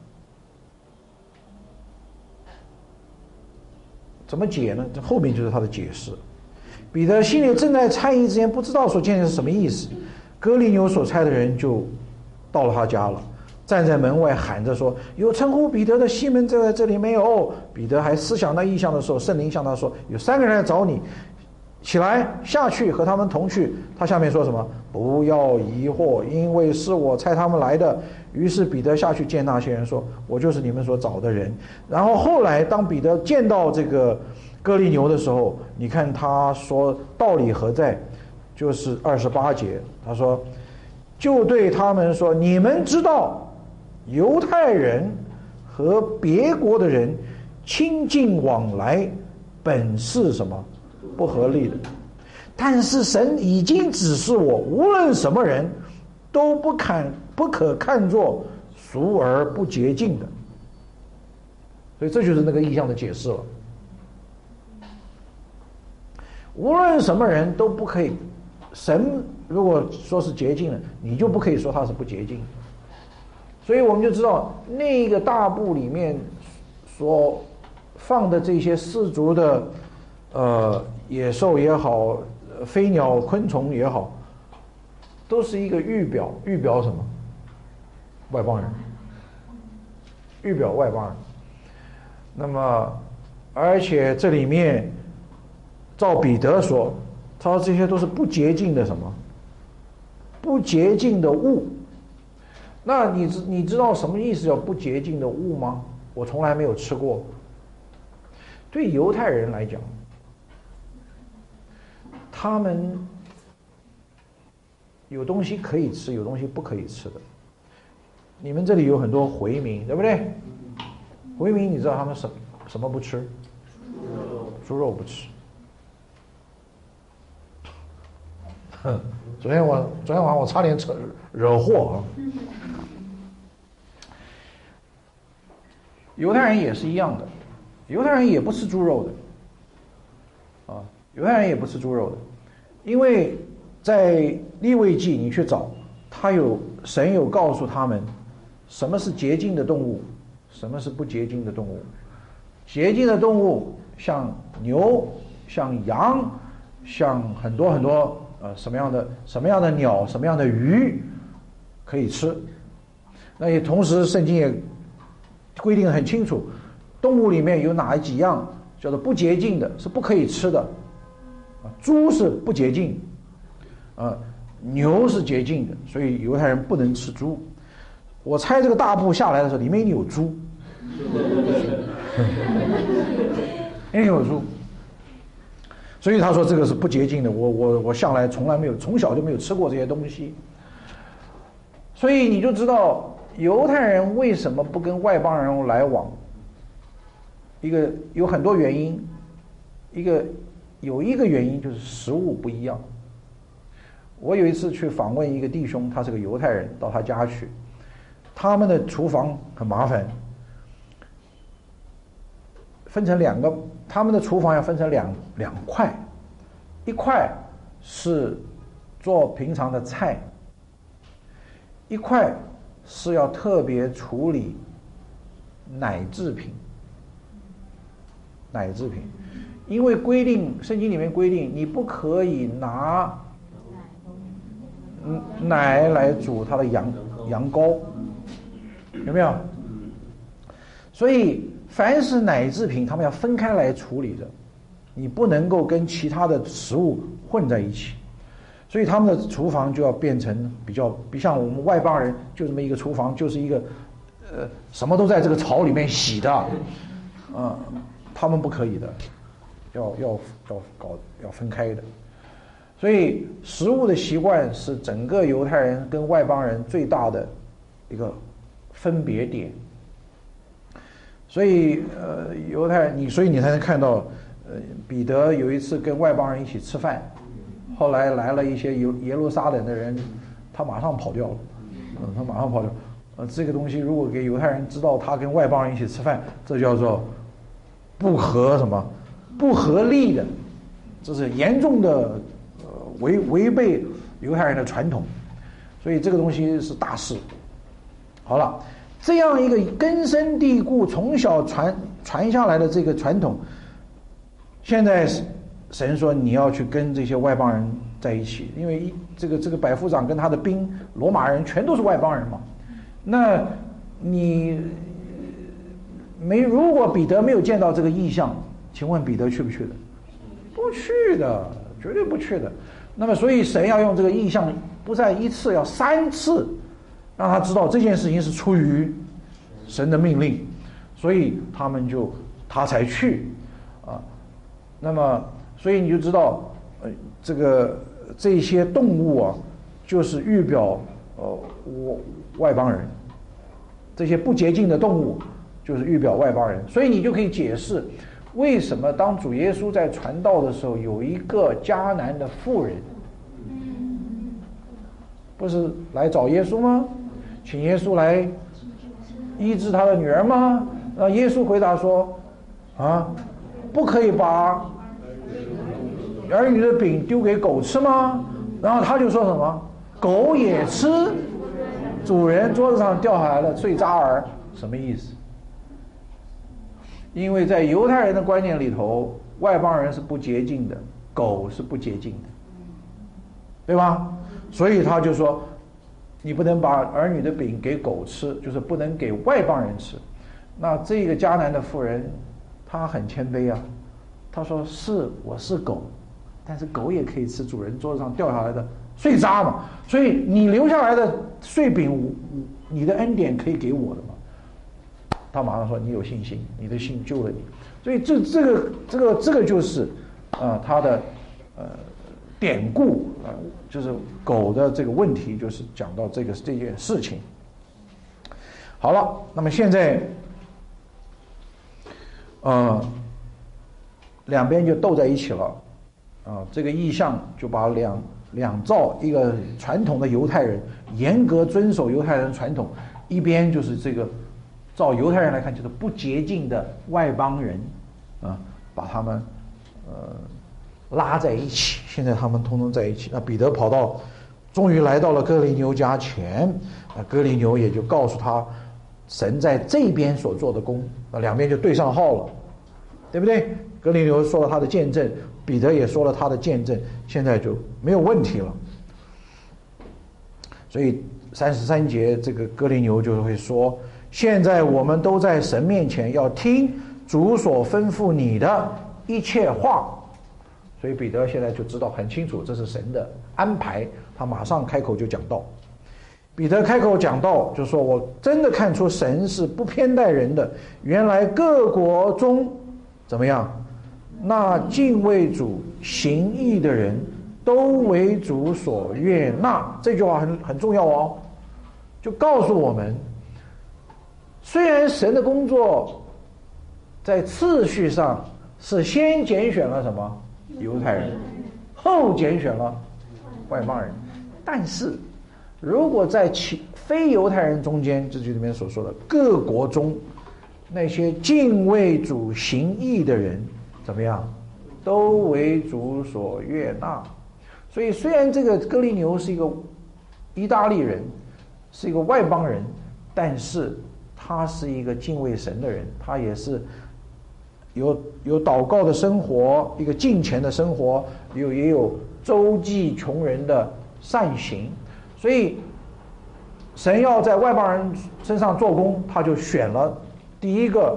怎么解呢？这后面就是他的解释。彼得心里正在猜疑之间，不知道所见的是什么意思。哥利牛所差的人就到了他家了，站在门外喊着说：“有称呼彼得的西门在这里没有？”彼得还思想那异象的时候，圣灵向他说：“有三个人来找你，起来下去和他们同去。”他下面说什么？不要疑惑，因为是我差他们来的。于是彼得下去见那些人说：“我就是你们所找的人。”然后后来当彼得见到这个哥利牛的时候，你看他说道理何在？就是二十八节，他说：“就对他们说，你们知道犹太人和别国的人亲近往来本是什么不合理的，但是神已经指示我，无论什么人都不看不可看作俗而不洁净的。”所以这就是那个意象的解释了。无论什么人都不可以，神如果说是洁净的，你就不可以说他是不洁净的。所以我们就知道那个大布里面所放的这些四足的呃野兽也好，飞鸟昆虫也好，都是一个预表，预表什么？外邦人，预表外邦人。那么而且这里面照彼得说，他说这些都是不洁净的什么？不洁净的物。那你知你知道什么意思叫不洁净的物吗？我从来没有吃过。对犹太人来讲，他们有东西可以吃，有东西不可以吃的。你们这里有很多回民，对不对？回民你知道他们什什么不吃？猪肉，猪肉不吃。哼，昨天我昨天晚上我差点扯惹祸啊。犹太人也是一样的，犹太人也不吃猪肉的，啊，犹太人也不吃猪肉的，因为在利未记你去找，他有神有告诉他们，什么是洁净的动物，什么是不洁净的动物。洁净的动物像牛，像羊，像很多很多呃什么样的什么样的鸟，什么样的鱼可以吃。那也同时圣经也规定很清楚，动物里面有哪几样叫做不洁净的，是不可以吃的。啊，猪是不洁净，啊，牛是洁净的，所以犹太人不能吃猪。我猜这个大布下来的时候，里面一定有猪，一定有猪。所以他说这个是不洁净的。我我我向来从来没有，从小就没有吃过这些东西。所以你就知道犹太人为什么不跟外邦人来往，一个有很多原因，一个有一个原因就是食物不一样。我有一次去访问一个弟兄，他是个犹太人，到他家去，他们的厨房很麻烦，分成两个，他们的厨房要分成两两块，一块是做平常的菜，一块是要特别处理奶制品，奶制品，因为规定，圣经里面规定，你不可以拿奶来煮它的羊羊羔，有没有？所以凡是奶制品，他们要分开来处理的，你不能够跟其他的食物混在一起。所以他们的厨房就要变成比较，比像我们外邦人就这么一个厨房，就是一个，呃，什么都在这个槽里面洗的，啊、呃，他们不可以的，要要要搞要分开的。所以食物的习惯是整个犹太人跟外邦人最大的一个分别点。所以呃，犹太你所以你才能看到，呃，彼得有一次跟外邦人一起吃饭。后来来了一些耶耶路撒冷的人，他马上跑掉了，嗯，他马上跑掉。呃，这个东西如果给犹太人知道他跟外邦人一起吃饭，这叫做不合什么，不合理的，这是严重的呃违违背犹太人的传统，所以这个东西是大事。好了，这样一个根深蒂固、从小传传下来的这个传统，现在是。神说你要去跟这些外邦人在一起，因为这个这个百夫长跟他的兵罗马人全都是外邦人嘛。那你没如果彼得没有见到这个异象，请问彼得去不去的？不去的，绝对不去的。那么所以神要用这个异象，不在一次，要三次，让他知道这件事情是出于神的命令，所以他们就他才去啊。那么。所以你就知道，呃，这个这些动物啊，就是预表呃我外邦人，这些不洁净的动物就是预表外邦人。所以你就可以解释，为什么当主耶稣在传道的时候，有一个迦南的妇人，不是来找耶稣吗？请耶稣来医治他的女儿吗？那耶稣回答说，啊，不可以把儿女的饼丢给狗吃吗？然后他就说什么？狗也吃主人桌子上掉下来的碎渣儿，什么意思？ 因为在犹太人的观念里头，外邦人是不洁净的，狗是不洁净的，对吧？所以他就说，你不能把儿女的饼给狗吃，就是不能给外邦人吃。那这个迦南的妇人，她很谦卑啊，她说是我是狗，但是狗也可以吃主人桌子上掉下来的碎渣嘛，所以你留下来的碎饼，你的恩典可以给我的嘛。他马上说你有信心，你的信救了你。所以这这个这个这个就是啊、呃、他的呃典故啊、呃，就是狗的这个问题，就是讲到这个这件事情。好了，那么现在呃两边就斗在一起了啊、呃，这个意象就把两两造一个传统的犹太人严格遵守犹太人传统，一边就是这个。照犹太人来看，就是不洁净的外邦人，啊，把他们呃拉在一起。现在他们通通在一起。那彼得跑到，终于来到了哥尼流家前，啊，哥尼流也就告诉他，神在这边所做的工，那两边就对上号了，对不对？哥尼流说了他的见证，彼得也说了他的见证，现在就没有问题了。所以三十三节，这个哥尼流就会说。现在我们都在神面前，要听主所吩咐你的一切话。所以彼得现在就知道很清楚，这是神的安排。他马上开口就讲道。彼得开口讲道，就说我真的看出神是不偏待人的。原来各国中怎么样？那敬畏主行义的人都为主所悦纳。这句话很很重要哦，就告诉我们。虽然神的工作在次序上是先拣选了什么犹太人，后拣选了外邦人，但是如果在其非犹太人中间，这就里面所说的各国中那些敬畏主行义的人怎么样，都为主所悦纳。所以虽然这个哥尼流是一个意大利人，是一个外邦人，但是他是一个敬畏神的人，他也是有有祷告的生活，一个敬虔的生活，有也有周济穷人的善行。所以神要在外邦人身上做工，他就选了第一个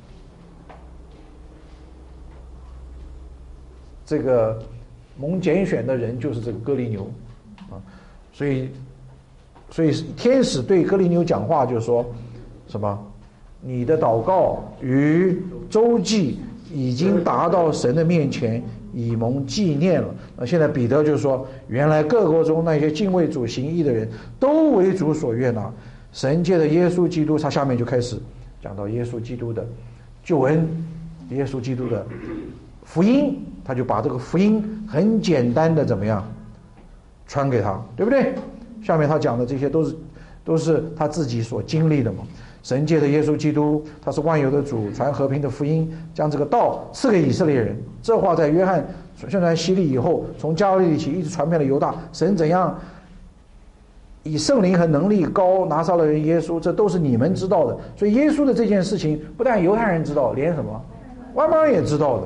这个蒙拣选的人，就是这个哥尼流啊。所以所以天使对哥尼流讲话，就是说什么？你的祷告与周济已经达到神的面前，以蒙纪念了。那现在彼得就说，原来各国中那些敬畏主行义的人都为主所悦纳。神借着耶稣基督，他下面就开始讲到耶稣基督的救恩，耶稣基督的福音，他就把这个福音很简单的怎么样传给他，对不对？下面他讲的这些都是都是他自己所经历的嘛。神借着耶稣基督，他是万有的主，传和平的福音，将这个道赐给以色列人。这话在约翰宣传洗礼以后，从加利利起一直传遍了犹大。神怎样以圣灵和能力高拿撒勒人耶稣，这都是你们知道的。所以耶稣的这件事情，不但犹太人知道，连什么外邦人也知道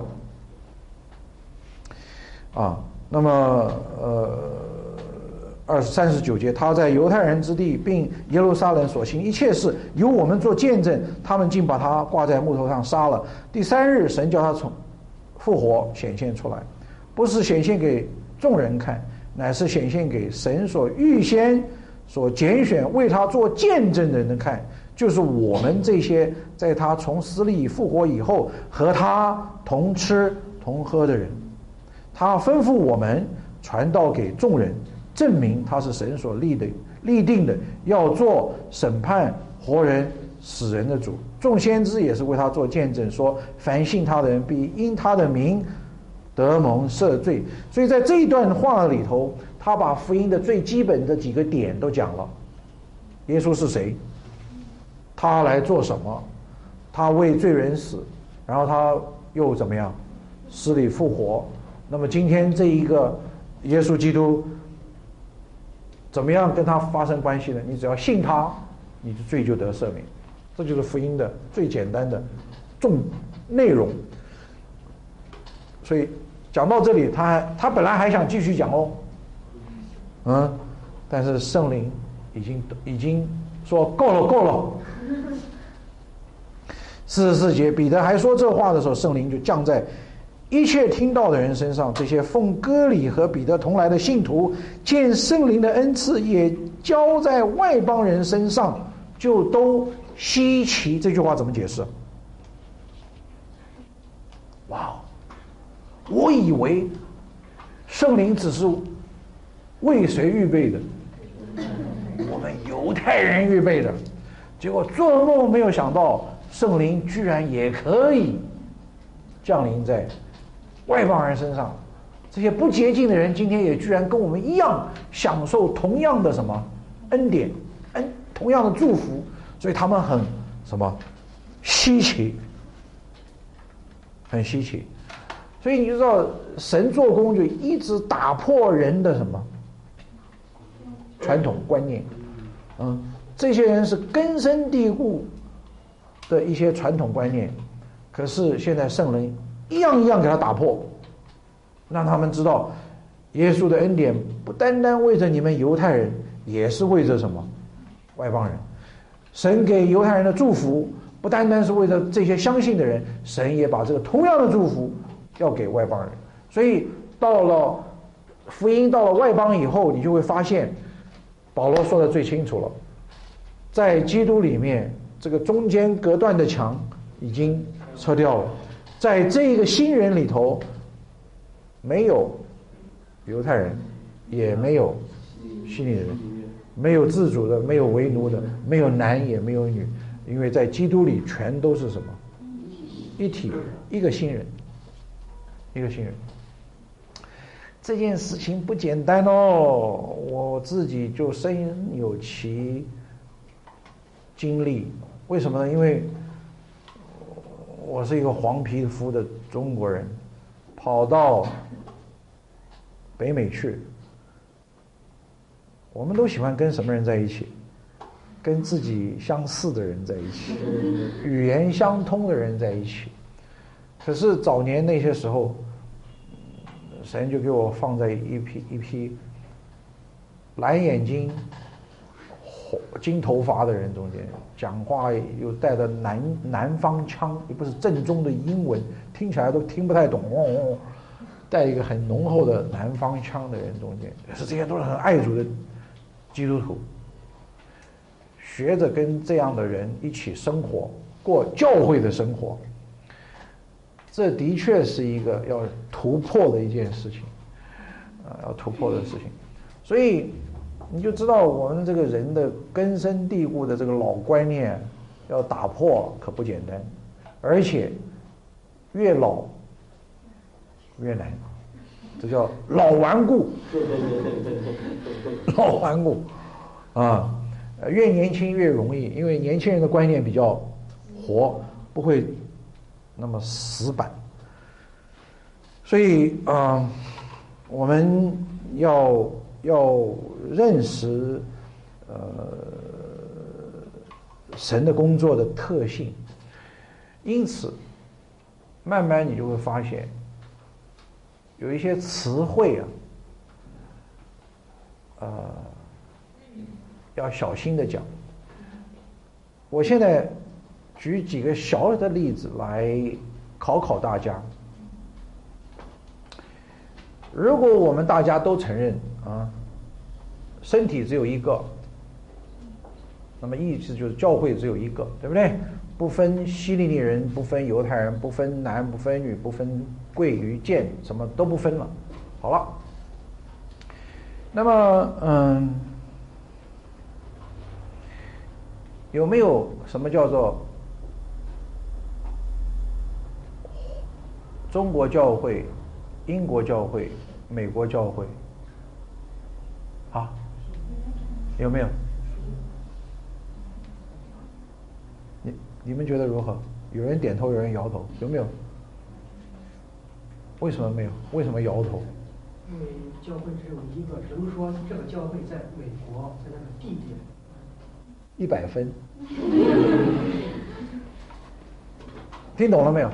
的。啊，那么呃。二十三十九节，他在犹太人之地并耶路撒冷所行一切事，由我们做见证，他们竟把他挂在木头上杀了。第三日，神叫他从复活显现出来，不是显现给众人看，乃是显现给神所预先所拣选为他做见证的人看，就是我们这些在他从死里复活以后和他同吃同喝的人。他吩咐我们传道给众人，证明他是神所立的立定的，要做审判活人死人的主。众先知也是为他做见证，说凡信他的人必因他的名得蒙赦罪。所以在这一段话里头，他把福音的最基本的几个点都讲了。耶稣是谁？他来做什么？他为罪人死，然后他又怎么样？死里复活。那么今天这一个耶稣基督怎么样跟他发生关系呢？你只要信他，你的罪就得赦免。这就是福音的最简单的重内容。所以讲到这里，他还他本来还想继续讲哦，嗯，但是圣灵已经已经说够了够了。四十四节，彼得还说这话的时候，圣灵就降在一切听到的人身上。这些奉割礼和彼得同来的信徒，见圣灵的恩赐也交在外邦人身上，就都稀奇。这句话怎么解释？哇，我以为圣灵只是为谁预备的？我们犹太人预备的。结果做梦没有想到，圣灵居然也可以降临在外邦人身上。这些不洁净的人今天也居然跟我们一样享受同样的什么恩典，恩同样的祝福，所以他们很什么稀奇，很稀奇。所以你就知道神做工就一直打破人的什么传统观念，嗯，这些人是根深蒂固的一些传统观念，可是现在圣灵一样一样给他打破，让他们知道耶稣的恩典不单单为着你们犹太人，也是为着什么外邦人。神给犹太人的祝福不单单是为着这些相信的人，神也把这个同样的祝福要给外邦人。所以到了福音到了外邦以后，你就会发现保罗说的最清楚了，在基督里面这个中间隔断的墙已经撤掉了，在这个新人里头没有犹太人，也没有希利人，没有自主的，没有为奴的，没有男也没有女，因为在基督里全都是什么一体，一个新人，一个新人。这件事情不简单哦，我自己就深有其经历。为什么呢？因为我是一个黄皮肤的中国人，跑到北美去。我们都喜欢跟什么人在一起？跟自己相似的人在一起，语言相通的人在一起。可是早年那些时候，神就给我放在一批一批蓝眼睛、金头发的人中间，讲话又带着南南方腔，也不是正宗的英文，听起来都听不太懂，哦哦，带一个很浓厚的南方腔的人中间，可是这些都是很爱主的基督徒，学着跟这样的人一起生活，过教会的生活。这的确是一个要突破的一件事情，啊，要突破的事情。所以你就知道我们这个人的根深蒂固的这个老观念要打破可不简单，而且越老越难，这叫老顽固，老顽固啊，越年轻越容易，因为年轻人的观念比较活，不会那么死板。所以啊、呃，我们要要认识呃神的工作的特性，因此慢慢你就会发现有一些词汇啊，呃，要小心的讲。我现在举几个小的例子来考考大家。如果我们大家都承认啊，身体只有一个，那么意思就是教会只有一个，对不对？不分希利尼人，不分犹太人，不分男，不分女，不分贵与贱，什么都不分了。好了，那么嗯，有没有什么叫做中国教会、英国教会、美国教会？啊，有没有？你你们觉得如何？有人点头，有人摇头，有没有？为什么没有？为什么摇头？ 因为教会只有一个，只能说这个教会在美国，在那个地点。 一百分。 听懂了没有？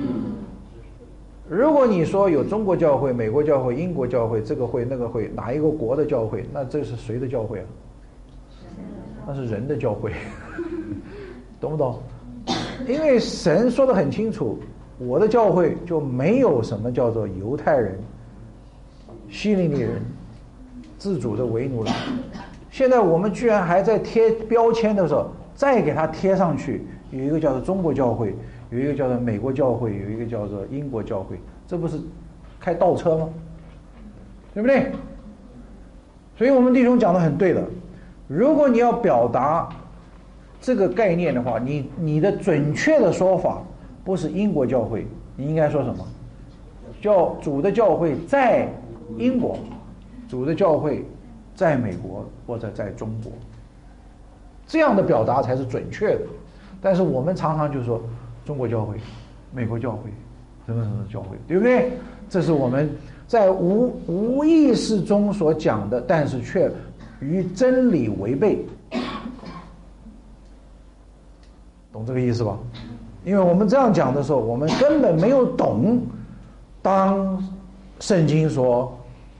如果你说有中国教会、美国教会、英国教会，这个会那个会，哪一个国的教会，那这是谁的教会啊？那是人的教会，懂不懂？因为神说得很清楚，我的教会就没有什么叫做犹太人、希利尼人、自主的为奴了。现在我们居然还在贴标签的时候，再给它贴上去，有一个叫做中国教会，有一个叫做美国教会，有一个叫做英国教会，这不是开倒车吗？对不对？所以我们弟兄讲得很对的，如果你要表达这个概念的话，你你的准确的说法不是英国教会，你应该说什么？叫主的教会在英国，主的教会在美国或者在中国，这样的表达才是准确的。但是我们常常就说中国教会、美国教会、什么什么教会，对不对？这是我们在无无意识中所讲的，但是却与真理违背。懂这个意思吧？因为我们这样讲的时候，我们根本没有懂，当圣经说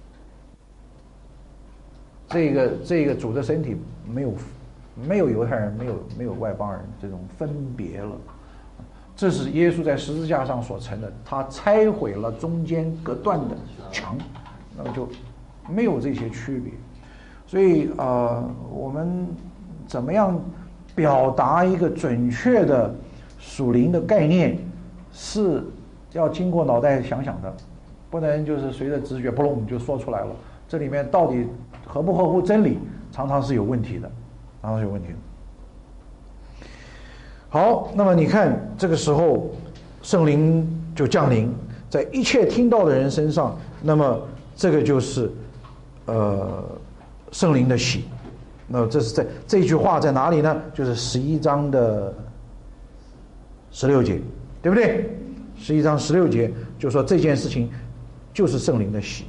这个这个主的身体没有没有犹太人，没有没有外邦人这种分别了，这是耶稣在十字架上所成的，他拆毁了中间隔断的墙，那么就没有这些区别。所以呃，我们怎么样表达一个准确的属灵的概念，是要经过脑袋想想的，不能就是随着直觉扑隆就说出来了。这里面到底合不合乎真理，常常是有问题的，常常是有问题的。好，那么你看这个时候圣灵就降临在一切听到的人身上，那么这个就是呃圣灵的喜。那这是在这句话在哪里呢？就是十一章的十六节，对不对？十一章十六节就说这件事情就是圣灵的喜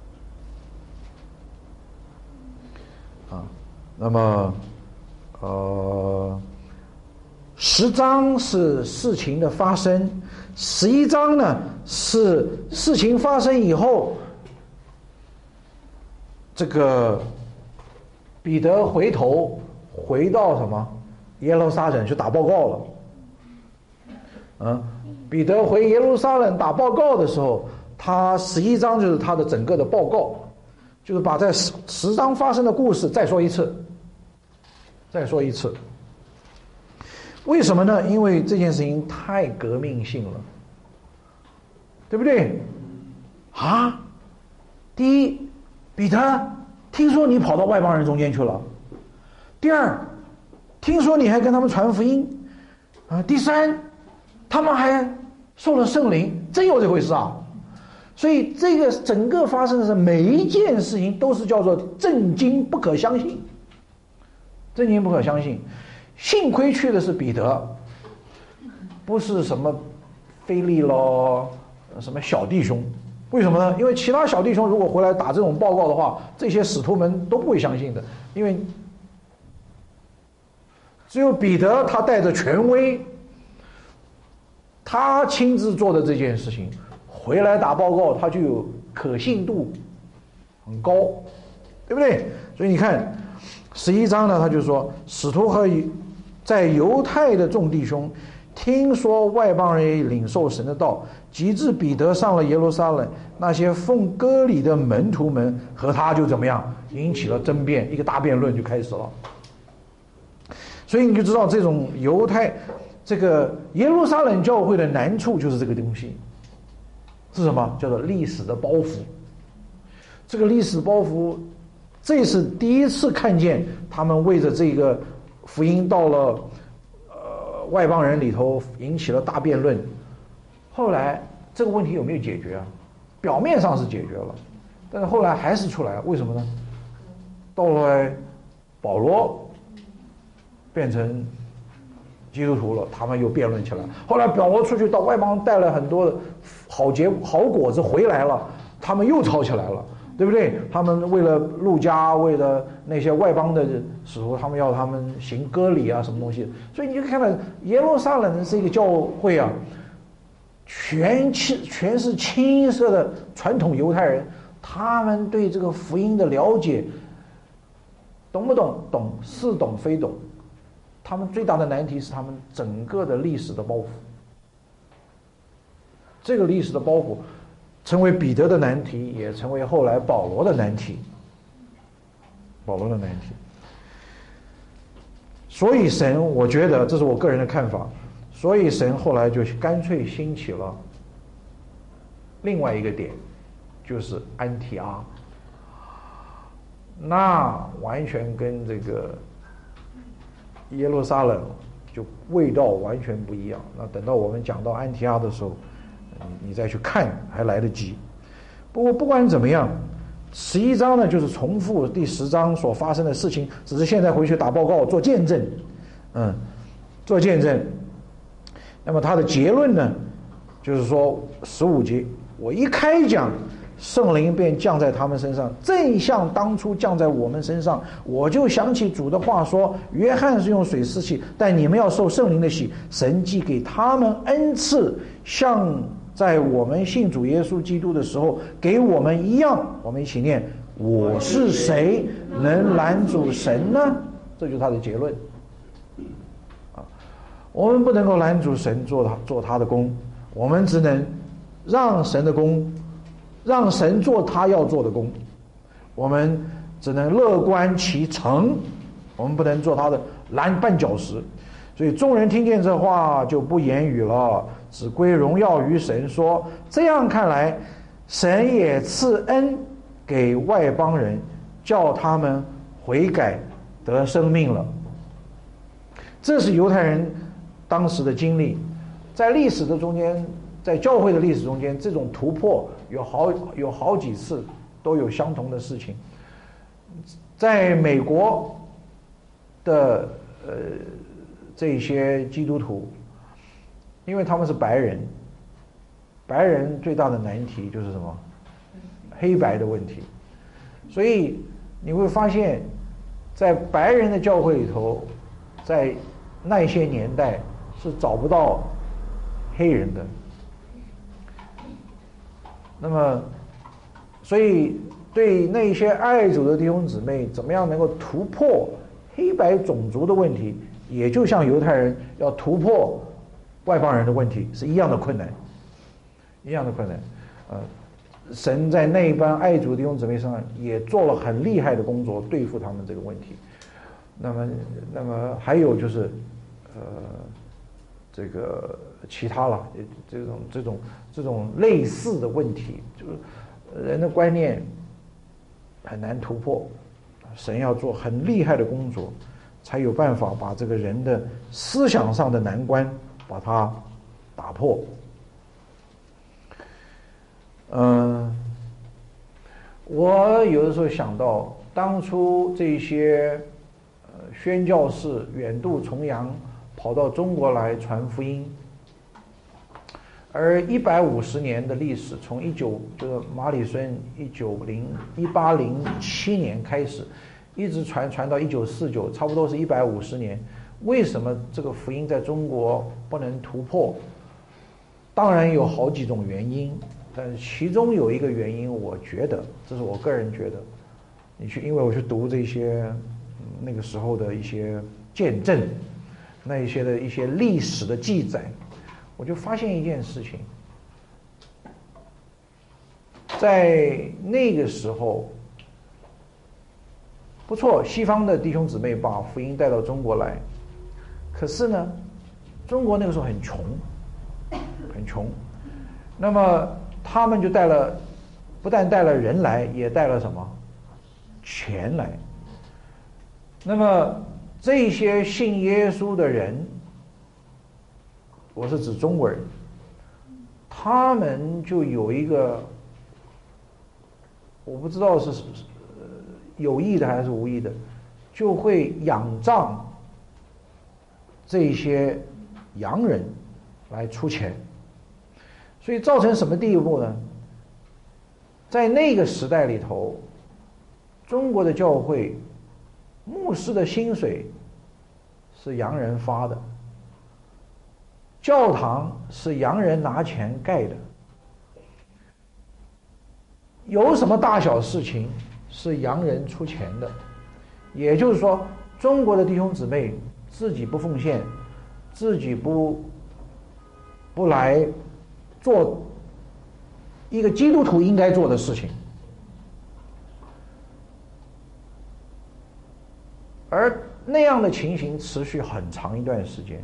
啊。那么呃十章是事情的发生，十一章呢是事情发生以后，这个彼得回头回到什么耶路撒冷去打报告了。嗯，彼得回耶路撒冷打报告的时候，他十一章就是他的整个的报告，就是把在十十章发生的故事再说一次，再说一次。为什么呢？因为这件事情太革命性了，对不对？啊，第一，彼得，听说你跑到外邦人中间去了；第二，听说你还跟他们传福音啊；第三，他们还受了圣灵，真有这回事啊！所以这个整个发生的是每一件事情都是叫做震惊不可相信，震惊不可相信。幸亏去的是彼得，不是什么腓利咯，什么小弟兄。为什么呢？因为其他小弟兄如果回来打这种报告的话，这些使徒们都不会相信的。因为只有彼得他带着权威，他亲自做的这件事情回来打报告，他就有可信度很高，对不对？所以你看十一章呢，他就说使徒和在犹太的众弟兄听说外邦人也领受神的道，及至彼得上了耶路撒冷，那些奉割礼的门徒们和他就怎么样引起了争辩，一个大辩论就开始了。所以你就知道这种犹太这个耶路撒冷教会的难处就是这个东西是什么？叫做历史的包袱。这个历史包袱，这是第一次看见他们为着这个福音到了呃外邦人里头引起了大辩论。后来这个问题有没有解决啊？表面上是解决了，但是后来还是出来了。为什么呢？到了保罗变成基督徒了，他们又辩论起来。后来保罗出去到外邦带了很多好结好果子回来了，他们又吵起来了，对不对？他们为了路加，为了那些外邦的使徒，他们要他们行割礼啊，什么东西。所以你就看到耶路撒冷是一个教会啊， 全全是清一色的传统犹太人，他们对这个福音的了解，懂不懂？懂，似懂非懂。他们最大的难题是他们整个的历史的包袱。这个历史的包袱成为彼得的难题，也成为后来保罗的难题。保罗的难题。所以神，我觉得这是我个人的看法，所以神后来就干脆兴起了另外一个点，就是安提阿。那完全跟这个耶路撒冷就味道完全不一样。那等到我们讲到安提阿的时候，你再去看还来得及。不过不管怎么样，十一章呢就是重复第十章所发生的事情，只是现在回去打报告做见证，嗯，做见证。那么他的结论呢，就是说十五节，我一开讲，圣灵便降在他们身上，正像当初降在我们身上。我就想起主的话说，约翰是用水施洗，但你们要受圣灵的洗。神既给他们恩赐，像在我们信主耶稣基督的时候给我们一样。我们一起念，我是谁能拦阻神呢？这就是他的结论啊！我们不能够拦阻神做他做他的工，我们只能让神的工，让神做他要做的工，我们只能乐观其成，我们不能做他的拦绊脚石。所以众人听见这话就不言语了，只归荣耀于神，说这样看来，神也赐恩给外邦人，叫他们悔改得生命了。这是犹太人当时的经历。在历史的中间，在教会的历史中间，这种突破有好有好几次都有相同的事情。在美国的呃这些基督徒，因为他们是白人，白人最大的难题就是什么？黑白的问题。所以你会发现，在白人的教会里头，在那些年代是找不到黑人的。那么，所以对那些爱主的弟兄姊妹，怎么样能够突破黑白种族的问题，也就像犹太人要突破外邦人的问题是一样的困难，一样的困难。呃，神在那一班爱主的弟兄姊妹上也做了很厉害的工作，对付他们这个问题。那么，那么还有就是，呃，这个其他了，这种这种这种类似的问题，就是人的观念很难突破，神要做很厉害的工作，才有办法把这个人的思想上的难关把它打破。嗯，我有的时候想到当初这些呃宣教士远渡重洋跑到中国来传福音，而一百五十年的历史，从一九就是马里孙一九零一八零七年开始，一直传传到一九四九，差不多是一百五十年。为什么这个福音在中国不能突破？当然有好几种原因，但是其中有一个原因，我觉得这是我个人觉得，你去，因为我去读这些、嗯、那个时候的一些见证，那一些的一些历史的记载，我就发现一件事情，在那个时候，不错，西方的弟兄姊妹把福音带到中国来，可是呢，中国那个时候很穷，很穷，那么他们就带了，不但带了人来，也带了什么？钱来。那么这些信耶稣的人，我是指中国人，他们就有一个，我不知道是有意的还是无意的，就会仰仗这些洋人来出钱，所以造成什么地步呢？在那个时代里头，中国的教会牧师的薪水是洋人发的， 教堂是洋人拿钱盖的，有什么大小事情是洋人出钱的，也就是说，中国的弟兄姊妹自己不奉献，自己不不来做一个基督徒应该做的事情，而那样的情形持续很长一段时间，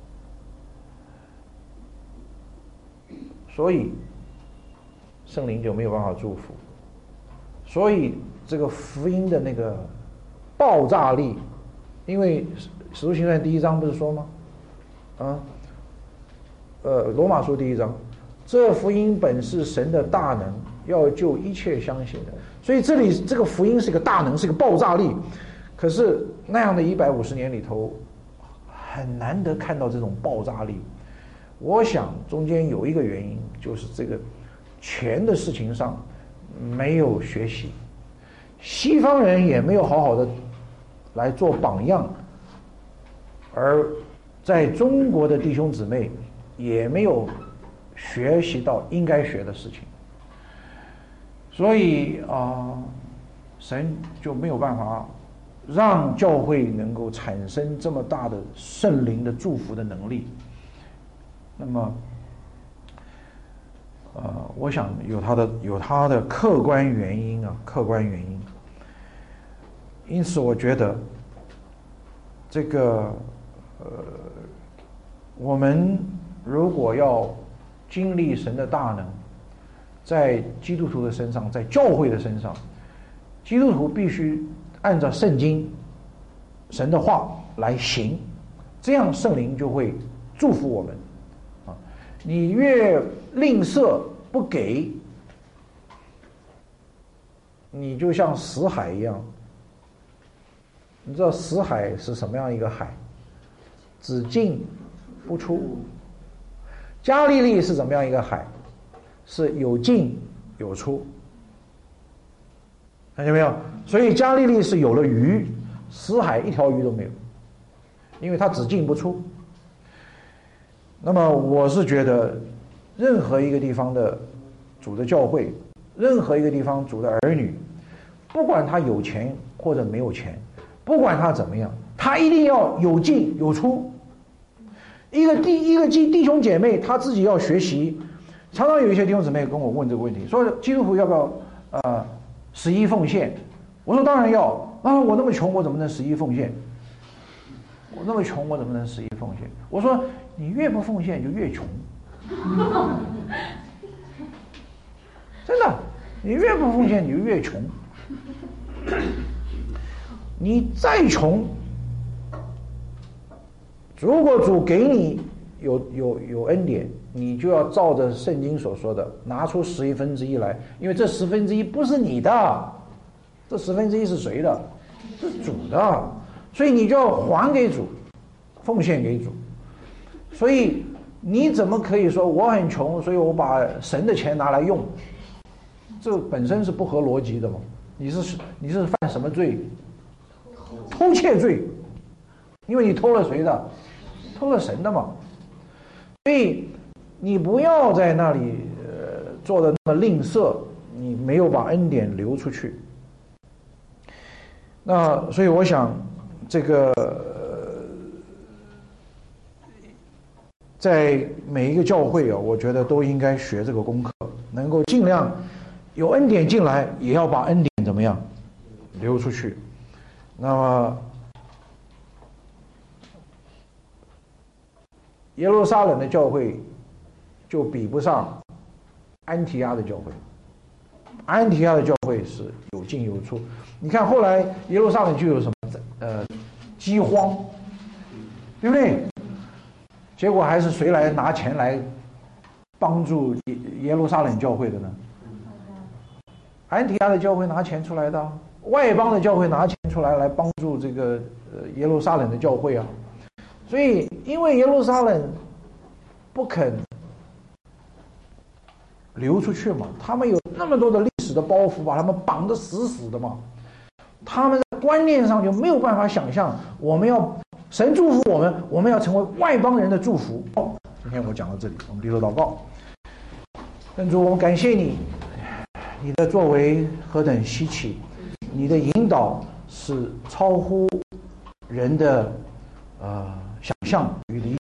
所以圣灵就没有办法祝福，所以这个福音的那个爆炸力，因为使徒行传第一章不是说吗？啊，呃，罗马书第一章，这福音本是神的大能，要救一切相信的。所以这里这个福音是一个大能，是一个爆炸力。可是那样的一百五十年里头，很难得看到这种爆炸力。我想中间有一个原因，就是这个钱的事情上没有学习，西方人也没有好好的来做榜样，而在中国的弟兄姊妹也没有学习到应该学的事情，所以啊、呃，神就没有办法让教会能够产生这么大的圣灵的祝福的能力。那么呃，我想有它的有它的客观原因啊，客观原因。因此，我觉得这个呃，我们如果要经历神的大能，在基督徒的身上，在教会的身上，基督徒必须按照圣经、神的话来行，这样圣灵就会祝福我们。啊，你越吝啬不给，你就像死海一样。你知道死海是什么样一个海？只进不出。加利利是怎么样一个海？是有进有出。看见没有？所以加利利是有了鱼，死海一条鱼都没有，因为它只进不出。那么我是觉得，任何一个地方的主的教会，任何一个地方主的儿女，不管他有钱或者没有钱，不管他怎么样，他一定要有进有出。一个弟一个弟弟兄姐妹，他自己要学习。常常有一些弟兄姊妹跟我问这个问题，说基督徒要不要呃十一奉献？我说当然要啊！我那么穷，我怎么能十一奉献？我那么穷，我怎么能十一奉献？我说你越不奉献就越穷，真的，你越不奉献你就越穷。你再穷，如果主给你有有有恩典，你就要照着圣经所说的拿出十一分之一来，因为这十分之一不是你的，这十分之一是谁的？是主的，所以你就要还给主，奉献给主。所以你怎么可以说我很穷，所以我把神的钱拿来用？这本身是不合逻辑的嘛？你是你是犯什么罪？偷窃罪，因为你偷了谁的？偷了神的嘛。所以你不要在那里呃做的那么吝啬，你没有把恩典流出去。那所以我想，这个、呃、在每一个教会啊，我觉得都应该学这个功课，能够尽量有恩典进来，也要把恩典怎么样流出去。那么耶路撒冷的教会就比不上安提阿的教会。安提阿的教会是有进有出。你看后来耶路撒冷就有什么呃饥荒，对不对？结果还是谁来拿钱来帮助耶耶路撒冷教会的呢？安提阿的教会拿钱出来的，外邦的教会拿钱出来来帮助这个呃耶路撒冷的教会啊。所以因为耶路撒冷不肯流出去嘛，他们有那么多的历史的包袱，把他们绑得死死的嘛。他们在观念上就没有办法想象，我们要神祝福我们，我们要成为外邦人的祝福。 天我讲到这里，我们低头祷告。恩主，我们感谢你，你的作为何等稀奇，你的引导是超乎人的呃想象与理